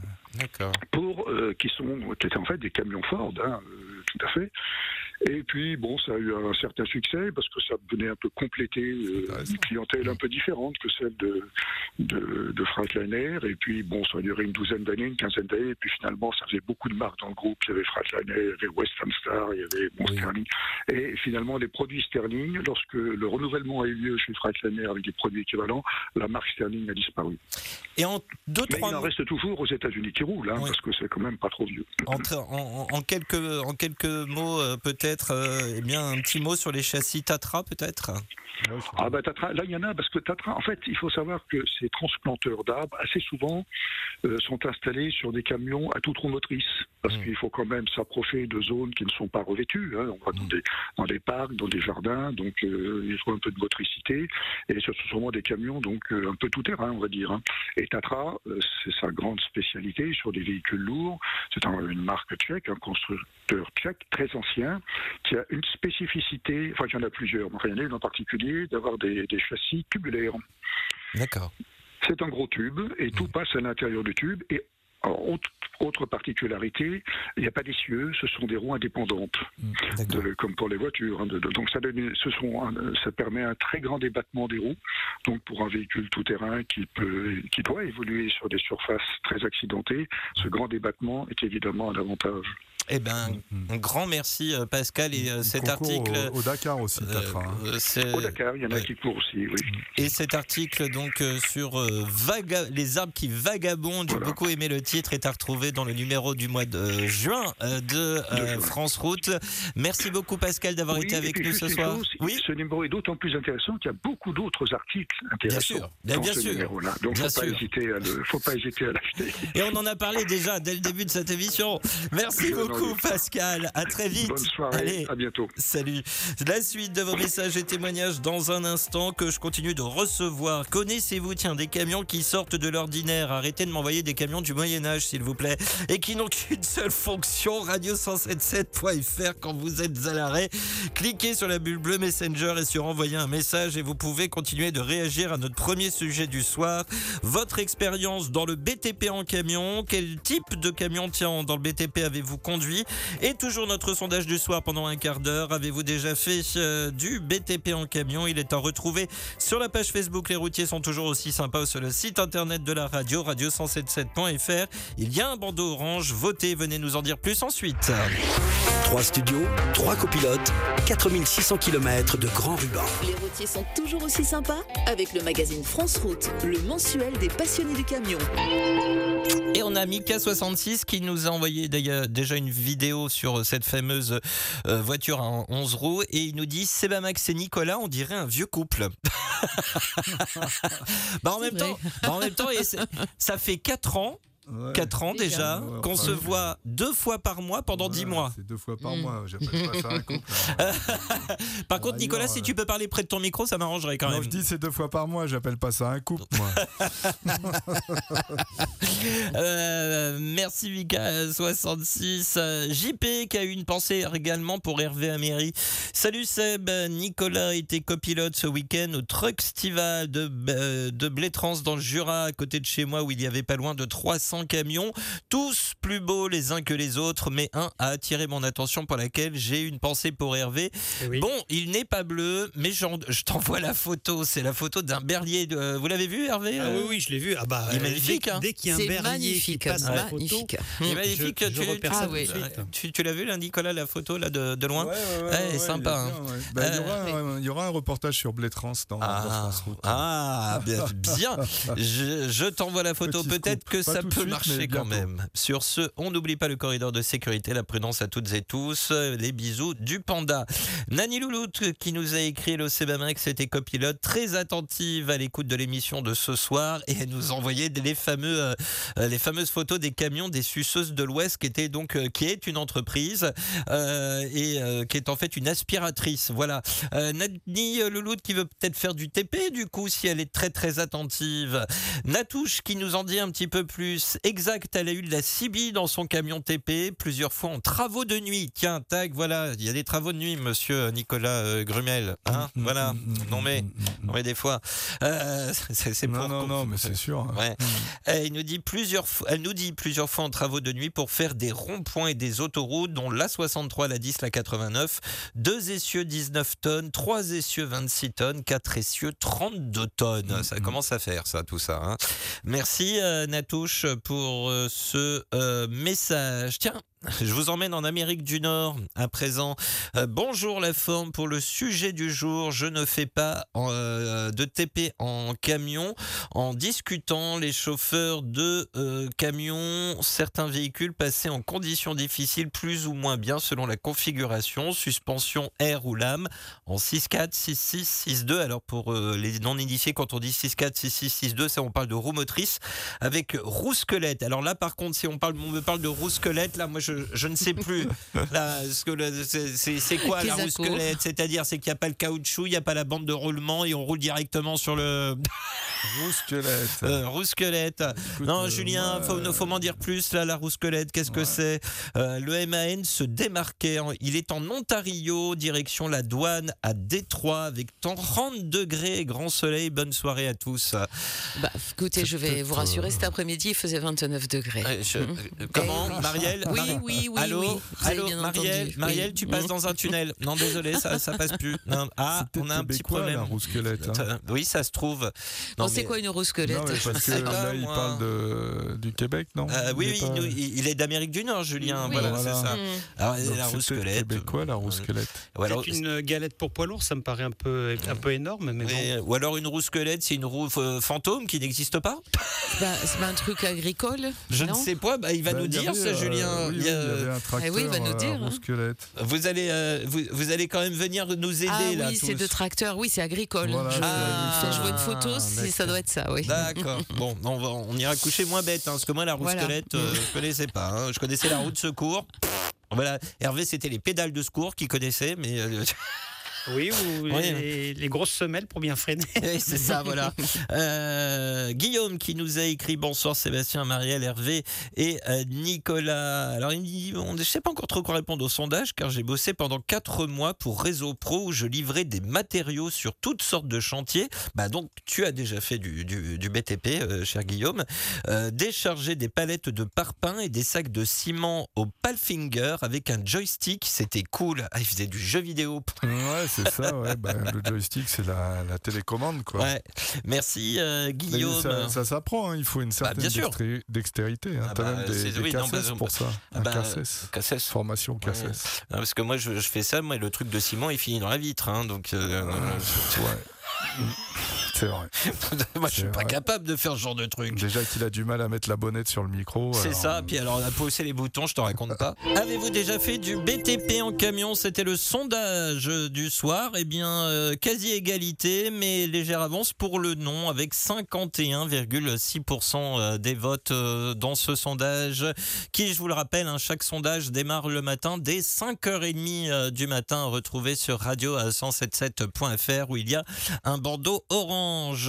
H: qui étaient en fait des camions Ford, tout à fait. Et puis, ça a eu un certain succès parce que ça venait un peu compléter une clientèle un peu différente que celle de Freightliner. Et puis, ça a duré une quinzaine d'années. Et puis, finalement, ça faisait beaucoup de marques dans le groupe. Il y avait Freightliner, il y avait Western Star, il y avait Sterling. Et finalement, les produits Sterling, lorsque le renouvellement a eu lieu chez Freightliner avec des produits équivalents, la marque Sterling a disparu.
B: Et en
H: Mais il en reste toujours aux États-Unis qui roulent, parce que c'est quand même pas trop vieux.
B: En quelques mots, peut-être, un petit mot sur les châssis Tatra, peut-être.
H: Tatra, là il y en a, parce que Tatra, en fait, il faut savoir que ces transplanteurs d'arbres, assez souvent, sont installés sur des camions à tout tronc motrice, parce qu'il faut quand même s'approcher de zones qui ne sont pas revêtues. On va dans des parcs, dans des jardins, donc il faut un peu de motricité, et ce sont souvent des camions, donc un peu tout terrain, on va dire. Et Tatra, c'est sa grande spécialité sur des véhicules lourds. C'est une marque tchèque, un constructeur tchèque très ancien, qui a une spécificité, il y en a plusieurs, mais il y en a une en particulier, d'avoir des châssis tubulaires.
B: D'accord.
H: C'est un gros tube, et tout passe à l'intérieur du tube, et autre particularité, il n'y a pas d'essieu, ce sont des roues indépendantes, comme pour les voitures. Donc ça permet un très grand débattement des roues. Donc pour un véhicule tout-terrain qui doit évoluer sur des surfaces très accidentées, ce grand débattement est évidemment un avantage.
B: Eh ben, un grand merci Pascal et cet article
C: au Dakar aussi, peut-être.
H: Au Dakar, il y en a qui courent aussi, oui.
B: Et cet article donc sur les arbres qui vagabondent, j'ai beaucoup aimé le titre, est à retrouver dans le numéro du mois de juin de France Route. Merci beaucoup Pascal d'avoir été avec nous ce soir.
H: Oui, ce numéro est d'autant plus intéressant qu'il y a beaucoup d'autres articles intéressants dans ce numéro-là. Donc, faut pas hésiter à l'acheter.
B: Et on en a parlé déjà dès le début de cette émission. Merci beaucoup Pascal. À très vite.
H: Bonne soirée.
B: Allez,
H: à bientôt.
B: Salut. La suite de vos messages et témoignages dans un instant que je continue de recevoir. Connaissez-vous, des camions qui sortent de l'ordinaire? Arrêtez de m'envoyer des camions du Moyen-Âge, s'il vous plaît. Et qui n'ont qu'une seule fonction, radio177.fr quand vous êtes à l'arrêt. Cliquez sur la bulle bleue Messenger et sur envoyer un message et vous pouvez continuer de réagir à notre premier sujet du soir. Votre expérience dans le BTP en camion. Quel type de camion dans le BTP avez-vous conduit? Et toujours notre sondage du soir pendant un quart d'heure. Avez-vous déjà fait du BTP en camion? Il est à retrouver sur la page Facebook. Les routiers sont toujours aussi sympas, ou sur le site internet de la radio, radio177.fr. Il y a un bandeau orange. Votez, venez nous en dire plus ensuite.
A: 3 studios, 3 copilotes, 4600 km de grand ruban.
G: Les routiers sont toujours aussi sympas avec le magazine France Route, le mensuel des passionnés du camion.
B: Et on a Mika66 qui nous a envoyé d'ailleurs déjà une vidéo sur cette fameuse voiture à 11 roues et il nous dit Sebamax et Nicolas, on dirait un vieux couple. En même temps, ça fait 4 ans. 4 ans déjà, qu'on se voit 2 fois par mois pendant 10 mois.
C: C'est 2 fois par mois, j'appelle pas ça un couple.
B: Par contre, Nicolas, si tu peux parler près de ton micro, ça m'arrangerait quand même.
C: Non, je dis c'est 2 fois par mois, j'appelle pas ça un couple, moi.
B: Merci Mika66. JP qui a eu une pensée également pour Hervé Améry. Salut Seb, Nicolas était copilote ce week-end au Truckstival de Blétrance dans le Jura, à côté de chez moi, où il y avait pas loin de 300 camions, tous plus beaux les uns que les autres, mais un a attiré mon attention pour laquelle j'ai une pensée pour Hervé.
E: Oui.
B: Bon, il n'est pas bleu, mais je t'envoie la photo. C'est la photo d'un berlier. Vous l'avez vu, Hervé?
E: Oui, je l'ai vu.
B: Il est magnifique.
E: Dès qu'il y a un berlier qui passe la photo,
B: il est magnifique. Tu l'as vu là, Nicolas, la photo là de loin? Ouais, sympa.
C: Il y aura un reportage sur Blétrance dans France Route.
B: Bien. Je t'envoie la photo. Peut-être que ça peut marcher quand même. Sur ce, on n'oublie pas le corridor de sécurité, la prudence à toutes et tous. Les bisous du panda. Nani Louloute qui nous a écrit le Sebamax était copilote, très attentive à l'écoute de l'émission de ce soir et elle nous envoyait les fameuses photos des camions des Suceuses de l'Ouest qui est une entreprise et qui est en fait une aspiratrice. Voilà. Nani Louloute qui veut peut-être faire du TP du coup si elle est très très attentive. Natouche qui nous en dit un petit peu plus. Exact, elle a eu de la CB dans son camion TP plusieurs fois en travaux de nuit. Tiens, tac, voilà, il y a des travaux de nuit, monsieur Nicolas Grumel. Hein, voilà. Non mais des fois, c'est pour.
C: Non, mais c'est sûr.
B: Ouais. Elle nous dit plusieurs fois en travaux de nuit pour faire des ronds-points et des autoroutes, dont l'A63, la 10, la 89, 2 essieux 19 tonnes, 3 essieux 26 tonnes, 4 essieux 32 tonnes. Ça commence à faire ça, tout ça. Hein. Merci Natouche pour ce message. Tiens, je vous emmène en Amérique du Nord à présent. Bonjour la forme pour le sujet du jour. Je ne fais pas de TP en camion. En discutant, les chauffeurs de camions, certains véhicules passaient en conditions difficiles, plus ou moins bien selon la configuration, suspension air ou lame, en 6.4, 6.6, 6.2. Alors pour les non-initiés, quand on dit 6.4, 6.6, 6.2, ça on parle de roue motrice avec roue squelette. Alors là par contre, si on me parle de roue squelette, là moi je ne sais plus. Là, c'est quoi la roue squelette? C'est-à-dire c'est qu'il n'y a pas le caoutchouc, il n'y a pas la bande de roulement et on roule directement sur le...
C: Roue squelette.
B: Roue squelette. Écoute, non, Julien, faut m'en dire plus. Là, la roue squelette, qu'est-ce que c'est? Le MAN se démarquait. Il est en Ontario, direction la douane à Détroit, avec 30 degrés et grand soleil. Bonne soirée à tous.
D: Écoutez, je vais vous rassurer, cet après-midi, il faisait 29 degrés.
B: Comment, Marielle?
D: Oui.
B: Allô, Marielle, tu passes dans un tunnel. Non, désolé, ça passe plus. Non. On a un petit problème.
C: La roue squelette.
B: Oui, ça se trouve. Non,
D: c'est quoi une rousquelette?
C: Non, mais parce que là, il parle du Québec, non?
B: Oui, il est d'Amérique du Nord, Julien.
D: Oui.
B: Voilà, c'est ça. Alors,
C: Donc,
B: la
C: c'est
B: rousquelette.
C: québécois, la rousquelette.
E: C'est une galette pour poids lourd, ça me paraît un peu énorme. Mais bon.
B: Ou alors une rousquelette, c'est une roue fantôme qui n'existe pas?
D: C'est pas un truc agricole?
B: Je ne sais pas, il va nous dire, ça, Julien.
C: Il y avait un tracteur
D: il va nous dire,
C: rousquelette.
B: Vous allez quand même venir nous aider là.
D: Oui, c'est de tracteur, oui, c'est agricole.
C: Voilà,
D: je vois une photo, ça doit être ça, oui.
B: D'accord. Bon, on ira coucher moins bête, parce que moi, la rousquelette, je connaissais pas. Je connaissais la roue de secours. Voilà, Hervé, c'était les pédales de secours qu'il connaissait, mais...
E: Oui, ou les grosses semelles pour bien freiner.
B: Oui, c'est ça, voilà. Guillaume qui nous a écrit: bonsoir Sébastien, Marielle, Hervé et Nicolas. Alors il dit, je ne sais pas encore trop quoi répondre au sondage, car j'ai bossé pendant 4 mois pour Réseau Pro où je livrais des matériaux sur toutes sortes de chantiers. Donc tu as déjà fait du BTP, cher Guillaume. Décharger des palettes de parpaing et des sacs de ciment au Palfinger avec un joystick, c'était cool. Il faisait du jeu vidéo.
C: Ouais, c'est ça, ouais. Le joystick, c'est la télécommande, quoi.
B: Ouais. Merci Guillaume.
C: Ça s'apprend, il faut une certaine dextérité. T'as même des casses pour ça. Un casses. Formation casses.
B: Ouais. Parce que moi, je fais ça, moi, le truc de ciment, il finit dans la vitre. Donc,
C: ouais. C'est vrai.
B: Moi, je suis pas capable de faire ce genre de truc.
C: Déjà qu'il a du mal à mettre la bonnette sur le micro.
B: C'est ça. Puis alors, on a poussé les boutons, je te raconte pas. Avez-vous déjà fait du BTP en camion? C'était le sondage du soir. Eh bien, quasi égalité, mais légère avance pour le non, avec 51,6% des votes dans ce sondage. Qui, je vous le rappelle, chaque sondage démarre le matin dès 5h30 du matin, retrouvé sur radio177.fr où il y a un bandeau orange.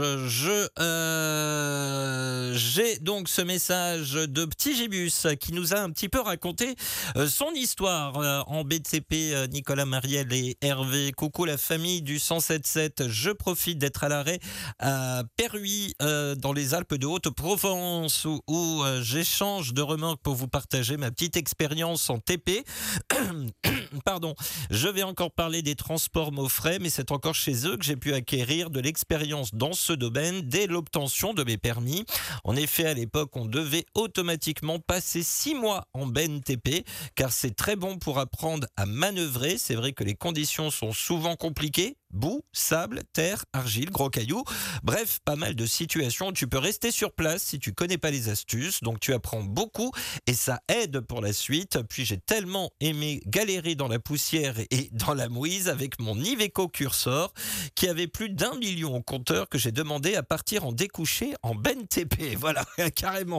B: J'ai donc ce message de Petit Gibus qui nous a un petit peu raconté son histoire en BTP. Nicolas, Marielle et Hervé. Coucou la famille du 107.7. Je profite d'être à l'arrêt à Perruy dans les Alpes de Haute-Provence où j'échange de remorques pour vous partager ma petite expérience en TP. Pardon, je vais encore parler des transports Maufrais, mais c'est encore chez eux que j'ai pu acquérir de l'expérience dans ce domaine dès l'obtention de mes permis. En effet, à l'époque, on devait automatiquement passer 6 mois en BNTP, car c'est très bon pour apprendre à manœuvrer. C'est vrai que les conditions sont souvent compliquées. Boue, sable, terre, argile, gros cailloux. Bref, pas mal de situations où tu peux rester sur place si tu connais pas les astuces. Donc tu apprends beaucoup et ça aide pour la suite. Puis j'ai tellement aimé galérer dans la poussière et dans la mouise avec mon Iveco Cursor qui avait plus d'1 million au compteur que j'ai demandé à partir en découché en BNTP. Voilà, carrément.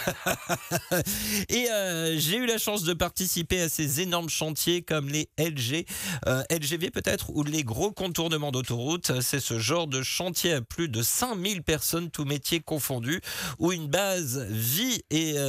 B: Et j'ai eu la chance de participer à ces énormes chantiers comme les LGV peut-être, ou les gros contournement d'autoroute. C'est ce genre de chantier à plus de 5000 personnes, tous métiers confondus, où une vie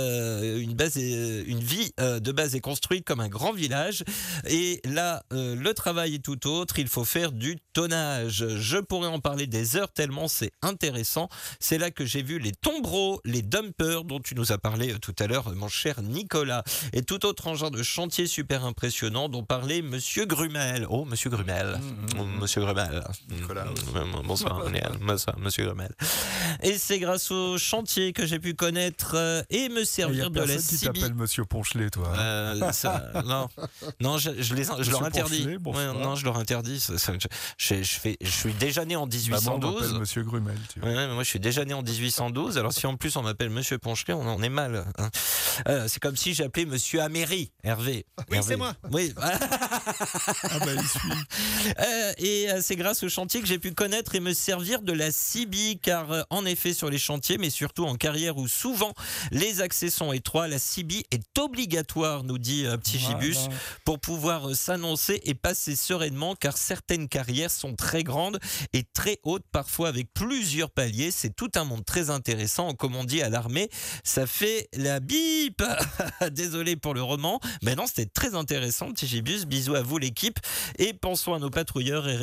B: de base est construite comme un grand village. Et là, le travail est tout autre. Il faut faire du tonnage. Je pourrais en parler des heures tellement c'est intéressant. C'est là que j'ai vu les tombereaux, les dumpers dont tu nous as parlé tout à l'heure, mon cher Nicolas, et tout autre engin de chantier super impressionnant dont parlait Monsieur Grumel. Oh, Monsieur Grumel. Monsieur Grumel.
C: Nicolas.
B: Bonsoir, Monsieur Grumel. Et c'est grâce au chantier que j'ai pu connaître et me servir de la CIBI.
C: Qui t'appelle Monsieur Ponchelet, toi?
B: Non, je leur interdis. Non, je leur interdis. Je suis déjà né en 1812.
C: Moi, on m'appelle Monsieur Grumel. Tu vois.
B: Ouais, mais moi, je suis déjà né en 1812. Alors, si en plus on m'appelle Monsieur Ponchelet, on est mal. C'est comme si j'appelais Monsieur Améry, Hervé.
E: Oui,
B: Hervé.
E: c'est moi.
B: Oui.
C: Il suit.
B: Et c'est grâce au chantier que j'ai pu connaître et me servir de la CIBI, car en effet sur les chantiers, mais surtout en carrière où souvent les accès sont étroits, la CIBI est obligatoire, nous dit Petit Gibus, pour pouvoir s'annoncer et passer sereinement, car certaines carrières sont très grandes et très hautes, parfois avec plusieurs paliers. C'est tout un monde très intéressant, comme on dit à l'armée, ça fait la bip. Désolé pour le roman, mais non, c'était très intéressant, Petit Gibus. Bisous à vous l'équipe et pensons à nos patrouilleurs et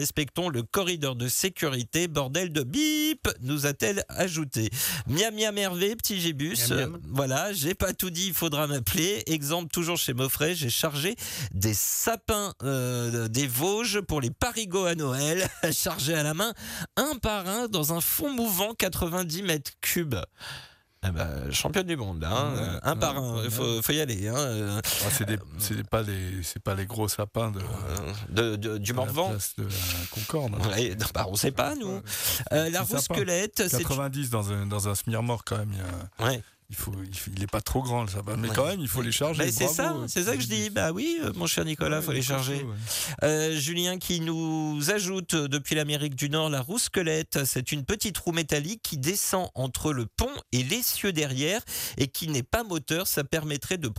B: respectons le corridor de sécurité. Bordel de bip, nous a-t-elle ajouté. Miam miam Hervé, petit Gébus.
E: Miam, miam.
B: Voilà, j'ai pas tout dit, il faudra m'appeler. Exemple, toujours chez Mauffray, j'ai chargé des sapins des Vosges pour les parigots à Noël, chargés à la main, un par un, dans un fond mouvant 90 mètres cubes. Ah bah, championne du monde, hein. Un par un, il faut y aller. Hein.
C: C'est pas les gros sapins
B: du Morvan.
C: La place de la Concorde.
B: Ouais, bah, on sait pas, nous. La roue squelette,
C: 90 dans un semi-remorque quand même.
B: Ouais.
C: Il est pas trop grand le sapin, mais quand même il faut les charger.
B: Bah, c'est ça que je dis. Bah oui, mon cher Nicolas, faut les charger. Julien qui nous ajoute depuis l'Amérique du Nord, la roue squelette, c'est une petite roue métallique qui descend entre le pont et l'essieu derrière et qui n'est pas moteur. Ça permettait de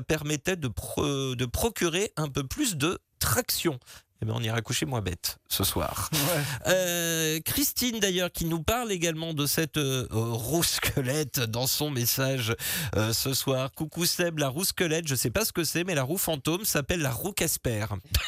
B: procurer un peu plus de traction. Eh ben on ira coucher moins bête ce soir. Ouais. Christine d'ailleurs qui nous parle également de cette roue squelette dans son message ce soir. Coucou Seb, la roue squelette, je sais pas ce que c'est, mais la roue fantôme s'appelle la roue Casper.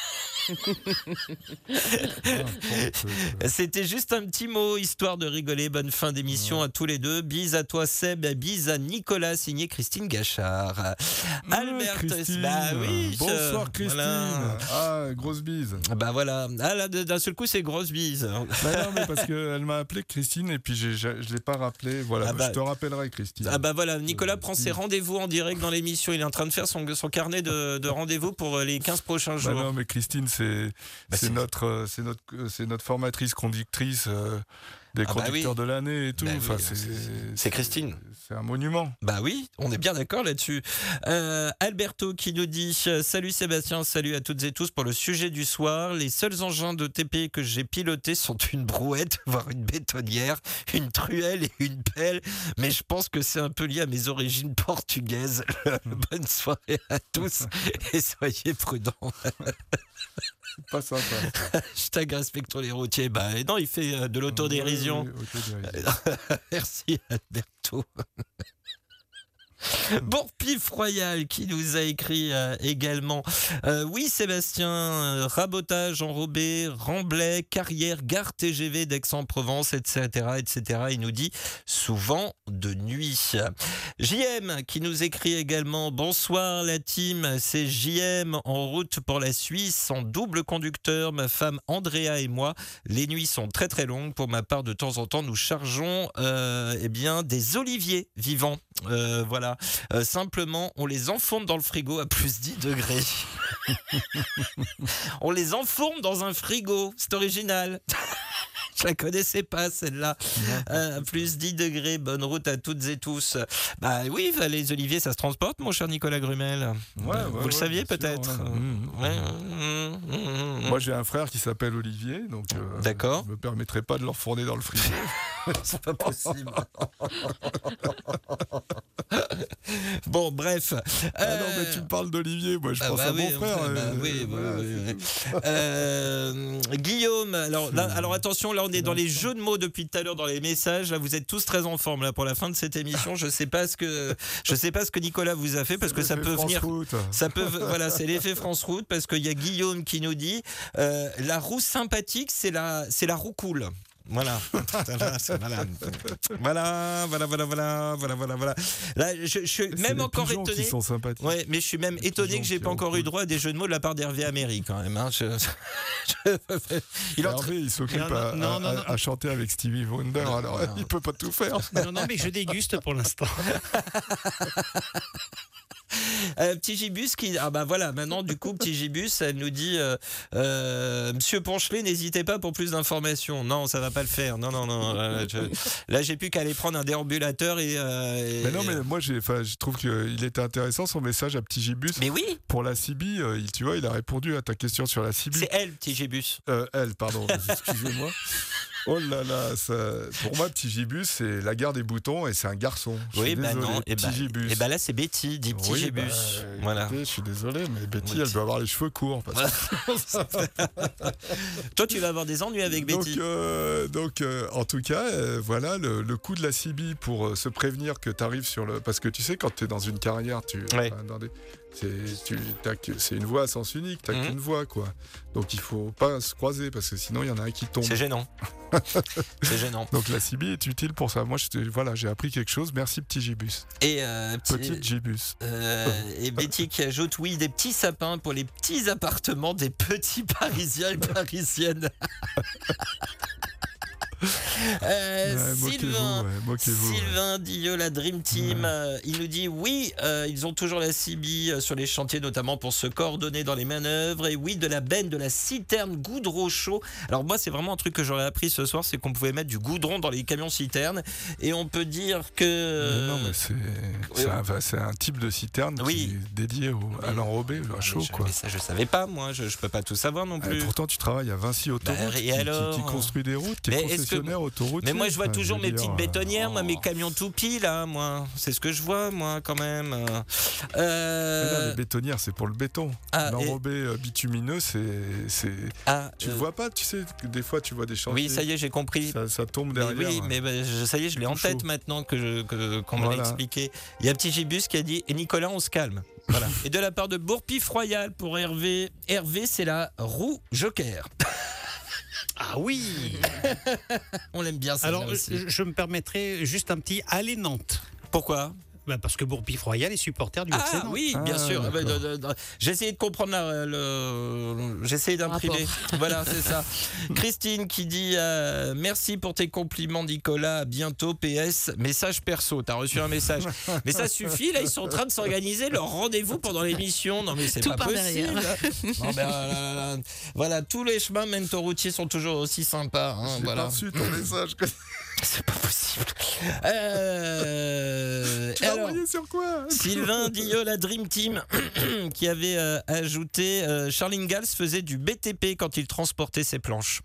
B: C'était juste un petit mot histoire de rigoler. Bonne fin d'émission à tous les deux. Bise à toi Seb, bise à Nicolas, signé Christine Gachard. Albert,
C: Christine.
B: Bah oui.
C: Bonsoir Christine.
B: Voilà.
C: Ah, grosse bise.
B: Bah voilà. Ah là, d'un seul coup, c'est grosse bise.
C: Bah non, mais parce qu'elle m'a appelé Christine et puis je l'ai pas rappelé. Voilà, je te rappellerai Christine.
B: Ah bah voilà, Nicolas prend ses rendez-vous en direct dans l'émission. Il est en train de faire son carnet de rendez-vous pour les 15 prochains jours.
C: Bah non, mais Christine, c'est notre formatrice conductrice des conducteurs de l'année et tout.
B: Bah
C: enfin,
B: oui, c'est Christine.
C: C'est un monument.
B: Bah oui, on est bien d'accord là-dessus. Alberto qui nous dit « Salut Sébastien, salut à toutes et tous pour le sujet du soir. Les seuls engins de TP que j'ai pilotés sont une brouette, voire une bétonnière, une truelle et une pelle. Mais je pense que c'est un peu lié à mes origines portugaises. Bonne soirée à tous et soyez prudents. »
C: C'est pas sympa.
B: Hashtag respectons les routiers. Bah non, il fait de l'autodérision.
C: Oui,
B: Merci Alberto. Bourpif Royal qui nous a écrit également. Oui Sébastien, rabotage enrobé, Remblai, carrière, gare TGV d'Aix-en-Provence, etc., etc. Il nous dit souvent de nuit. JM qui nous écrit également. Bonsoir la team, c'est JM en route pour la Suisse en double conducteur. Ma femme Andrea et moi. Les nuits sont très très longues. Pour ma part, de temps en temps, nous chargeons des oliviers vivants. Voilà. Simplement, on les enfourne dans le frigo à plus 10 degrés. On les enfourne dans un frigo. C'est original. Je la connaissais pas celle-là. Plus 10 degrés, bonne route à toutes et tous. Bah oui, les oliviers, ça se transporte, mon cher Nicolas Grumel. Vous le saviez peut-être.
C: Moi, j'ai un frère qui s'appelle Olivier, donc
B: d'accord.
C: Je me permettrai pas de l'enfourner dans le frigo.
B: C'est pas possible. Bon, bref.
C: Non, mais tu me parles d'Olivier, moi je pense à mon frère.
B: Oui. Guillaume, alors attention, là on est dans les jeux de mots depuis tout à l'heure dans les messages. Là, vous êtes tous très en forme là pour la fin de cette émission. Je sais pas ce que Nicolas vous a fait parce que ça peut venir. Voilà, c'est l'effet France Route parce qu'il y a Guillaume qui nous dit la roue sympathique, c'est la roue cool. Voilà. Voilà. Là, je suis même encore étonné.
C: Qui sont sympathiques.
B: Ouais, mais je suis même étonné que j'ai pas encore eu droit à des jeux de mots de la part d'Hervé Améry quand même. Hein.
C: Hervé, il s'occupe à chanter avec Stevie Wonder, alors il peut pas tout faire.
E: Non, mais je déguste pour l'instant.
B: Petit Gibus qui maintenant du coup Petit Gibus elle nous dit Monsieur Ponchelet, n'hésitez pas pour plus d'informations. Non, ça va pas le faire. Non. Là j'ai plus qu'à aller prendre un déambulateur
C: mais non, mais moi je trouve qu'il était intéressant son message à Petit Gibus.
B: Mais oui.
C: Pour la Cibi, tu vois, il a répondu à ta question sur la Cibi.
B: C'est elle, Petit Gibus.
C: Elle, pardon. Excusez-moi. Oh là là, pour moi, Petit Gibus, c'est la gare des boutons et c'est un garçon.
B: Oui, non.
C: Petit Gibus.
B: Et là, c'est Betty, dit Petit Gibus.
C: Voilà. Écoutez, je suis désolé, mais Betty, elle doit avoir les cheveux courts.
B: Toi, tu vas avoir des ennuis avec Betty.
C: Donc, en tout cas, voilà, le coup de la CB pour se prévenir que tu arrives sur le. Parce que tu sais, quand tu es dans une carrière, C'est une voie à sens unique, t'as qu'une voie, quoi. Donc il faut pas se croiser parce que sinon il y en a un qui tombe.
B: C'est gênant. C'est gênant.
C: Donc la CB est utile pour ça. Moi, j'ai appris quelque chose. Merci, petit Gibus.
B: Et
C: petite Gibus.
B: Et Betty qui ajoute oui, des petits sapins pour les petits appartements des petits Parisiens et Parisiennes. Sylvain Dillot, la Dream Team, il nous dit oui, ils ont toujours la CB sur les chantiers, notamment pour se coordonner dans les manœuvres, et oui, de la benne, de la citerne, goudron chaud. Alors moi, c'est vraiment un truc que j'aurais appris ce soir, c'est qu'on pouvait mettre du goudron dans les camions citernes, et on peut dire que...
C: Non, mais c'est un type de citerne qui est dédié à l'enrobé, à chaud, quoi.
B: Mais ça, je savais pas, moi, je peux pas tout savoir non plus.
C: Pourtant, tu travailles à Vinci Autoroute, qui construit des routes, qui est concessionnaire autoroute.
B: Mais moi, je vois toujours mes petites bétonnières, moi, mes camions toupies, là, moi. C'est ce que je vois, moi, quand même.
C: Les bétonnières, c'est pour le béton. L'enrobé bitumineux, tu le vois pas, tu sais, des fois, tu vois des chantiers.
B: Oui, ça y est, j'ai compris.
C: Ça tombe derrière.
B: Oui, mais ça y est, je l'ai en tête maintenant qu'on me l'a expliqué. Il y a un petit Gibus qui a dit « Et Nicolas, on se calme ». Voilà. Et de la part de Bourpif Royal pour Hervé, c'est la roue Joker.
E: Ah oui.
B: On l'aime bien ça.
E: Alors, je me permettrai juste un petit aller Nantes.
B: Pourquoi ?
E: Parce que Bourpif Royal est supporter du FC Nantes.
B: Oui, bien sûr. J'ai essayé de comprendre j'ai essayé d'imprimer. Voilà, c'est ça. Christine qui dit merci pour tes compliments, Nicolas. À bientôt. PS. Message perso. T'as reçu un message. Mais ça suffit. Là, ils sont en train de s'organiser leur rendez-vous pendant l'émission. Non, mais c'est
D: tout
B: pas possible.
D: Non,
B: voilà, tous les chemins mènent aux routiers sont toujours aussi sympas.
C: J'ai pas reçu ton message.
B: C'est pas possible.
C: Tu l'as envoyé sur quoi ?
B: Sylvain Dillot, la Dream Team, qui avait ajouté Charles Ingalls faisait du BTP quand il transportait ses planches.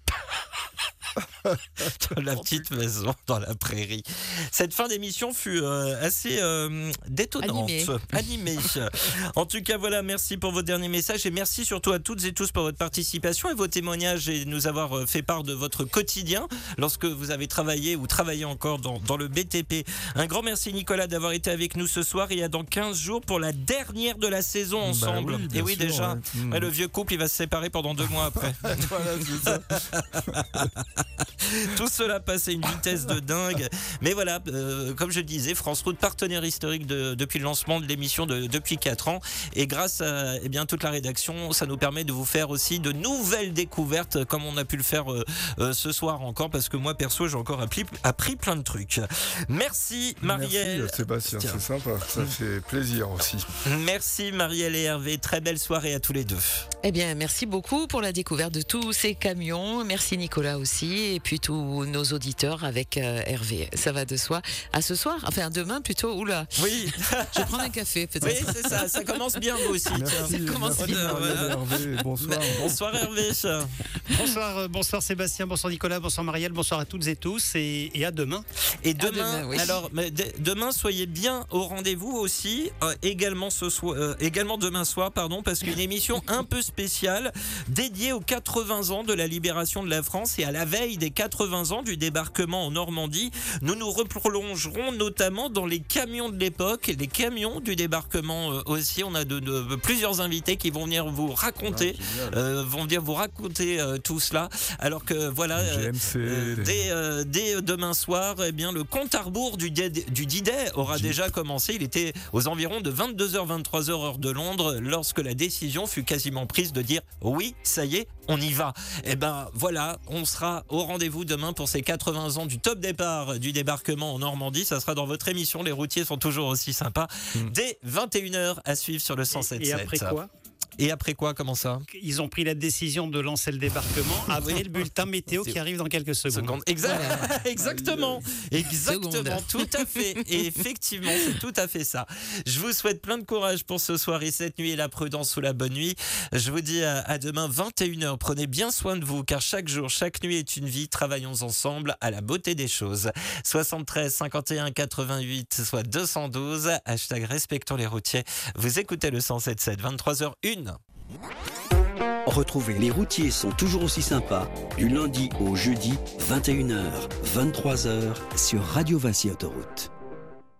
B: Dans la petite maison, dans la prairie. Cette fin d'émission fut assez détonnante, animée. En tout cas, voilà, merci pour vos derniers messages et merci surtout à toutes et tous pour votre participation et vos témoignages et nous avoir fait part de votre quotidien lorsque vous avez travaillé ou travaillé encore dans le BTP. Un grand merci Nicolas d'avoir été avec nous ce soir et à dans 15 jours pour la dernière de la saison ensemble.
C: Oui,
B: et oui,
C: sûr,
B: déjà, le vieux couple, il va se séparer pendant 2 mois après.
C: Voilà, c'est ça.
B: Tout cela passe à une vitesse de dingue. Mais voilà, comme je le disais, France Route, partenaire historique depuis le lancement de l'émission depuis 4 ans. Et grâce à toute la rédaction, ça nous permet de vous faire aussi de nouvelles découvertes, comme on a pu le faire ce soir encore, parce que moi, perso, j'ai encore appris plein de trucs. Merci Marielle.
C: Merci Sébastien, c'est sympa. Ça fait plaisir aussi.
B: Merci Marielle et Hervé. Très belle soirée à tous les deux.
D: Eh bien, merci beaucoup pour la découverte de tous ces camions. Merci Nicolas aussi. Et puis tous nos auditeurs avec Hervé. Ça va de soi. À ce soir, enfin demain plutôt. Oula.
B: Oui.
D: Je vais prendre un café peut-être.
B: Oui, c'est ça. Ça commence bien vous aussi.
C: Merci,
D: ça commence bien.
C: Hervé. Bonsoir.
B: Bonsoir Hervé.
E: Bonsoir Sébastien, bonsoir Nicolas, bonsoir Marielle, bonsoir à toutes et tous et à demain.
B: Et demain,
D: oui.
B: alors demain soyez bien au rendez-vous aussi, également demain soir, parce qu'une émission un peu spéciale dédiée aux 80 ans de la libération de la France et à la veille des 80 ans du débarquement en Normandie. Nous nous replongerons notamment dans les camions de l'époque et les camions du débarquement aussi. On a plusieurs invités qui vont venir vous raconter, tout cela. Alors que voilà, dès demain soir, le compte à rebours du D-Day aura déjà commencé. Il était aux environs de 22h, 23h heure de Londres lorsque la décision fut quasiment prise de dire oui, ça y est, on y va. Et voilà, on sera au rendez-vous demain pour ces 80 ans du top départ du débarquement en Normandie. Ça sera dans votre émission. Les routiers sont toujours aussi sympas. Dès 21h à suivre sur le 107.7.
E: Et après quoi ?
B: Et après quoi, comment ça ?
E: Ils ont pris la décision de lancer le débarquement après le bulletin météo qui arrive dans quelques secondes.
B: Exactement, tout à fait. Et effectivement, c'est tout à fait ça. Je vous souhaite plein de courage pour ce soir et cette nuit et la prudence ou la bonne nuit. Je vous dis à demain 21h. Prenez bien soin de vous car chaque jour, chaque nuit est une vie. Travaillons ensemble à la beauté des choses. 73 51 88 soit 212 #respectons les routiers. Vous écoutez le 107.7, 23h01.
A: Retrouvez Les routiers sont toujours aussi sympas du lundi au jeudi 21h, 23h sur Radio Vinci Autoroute.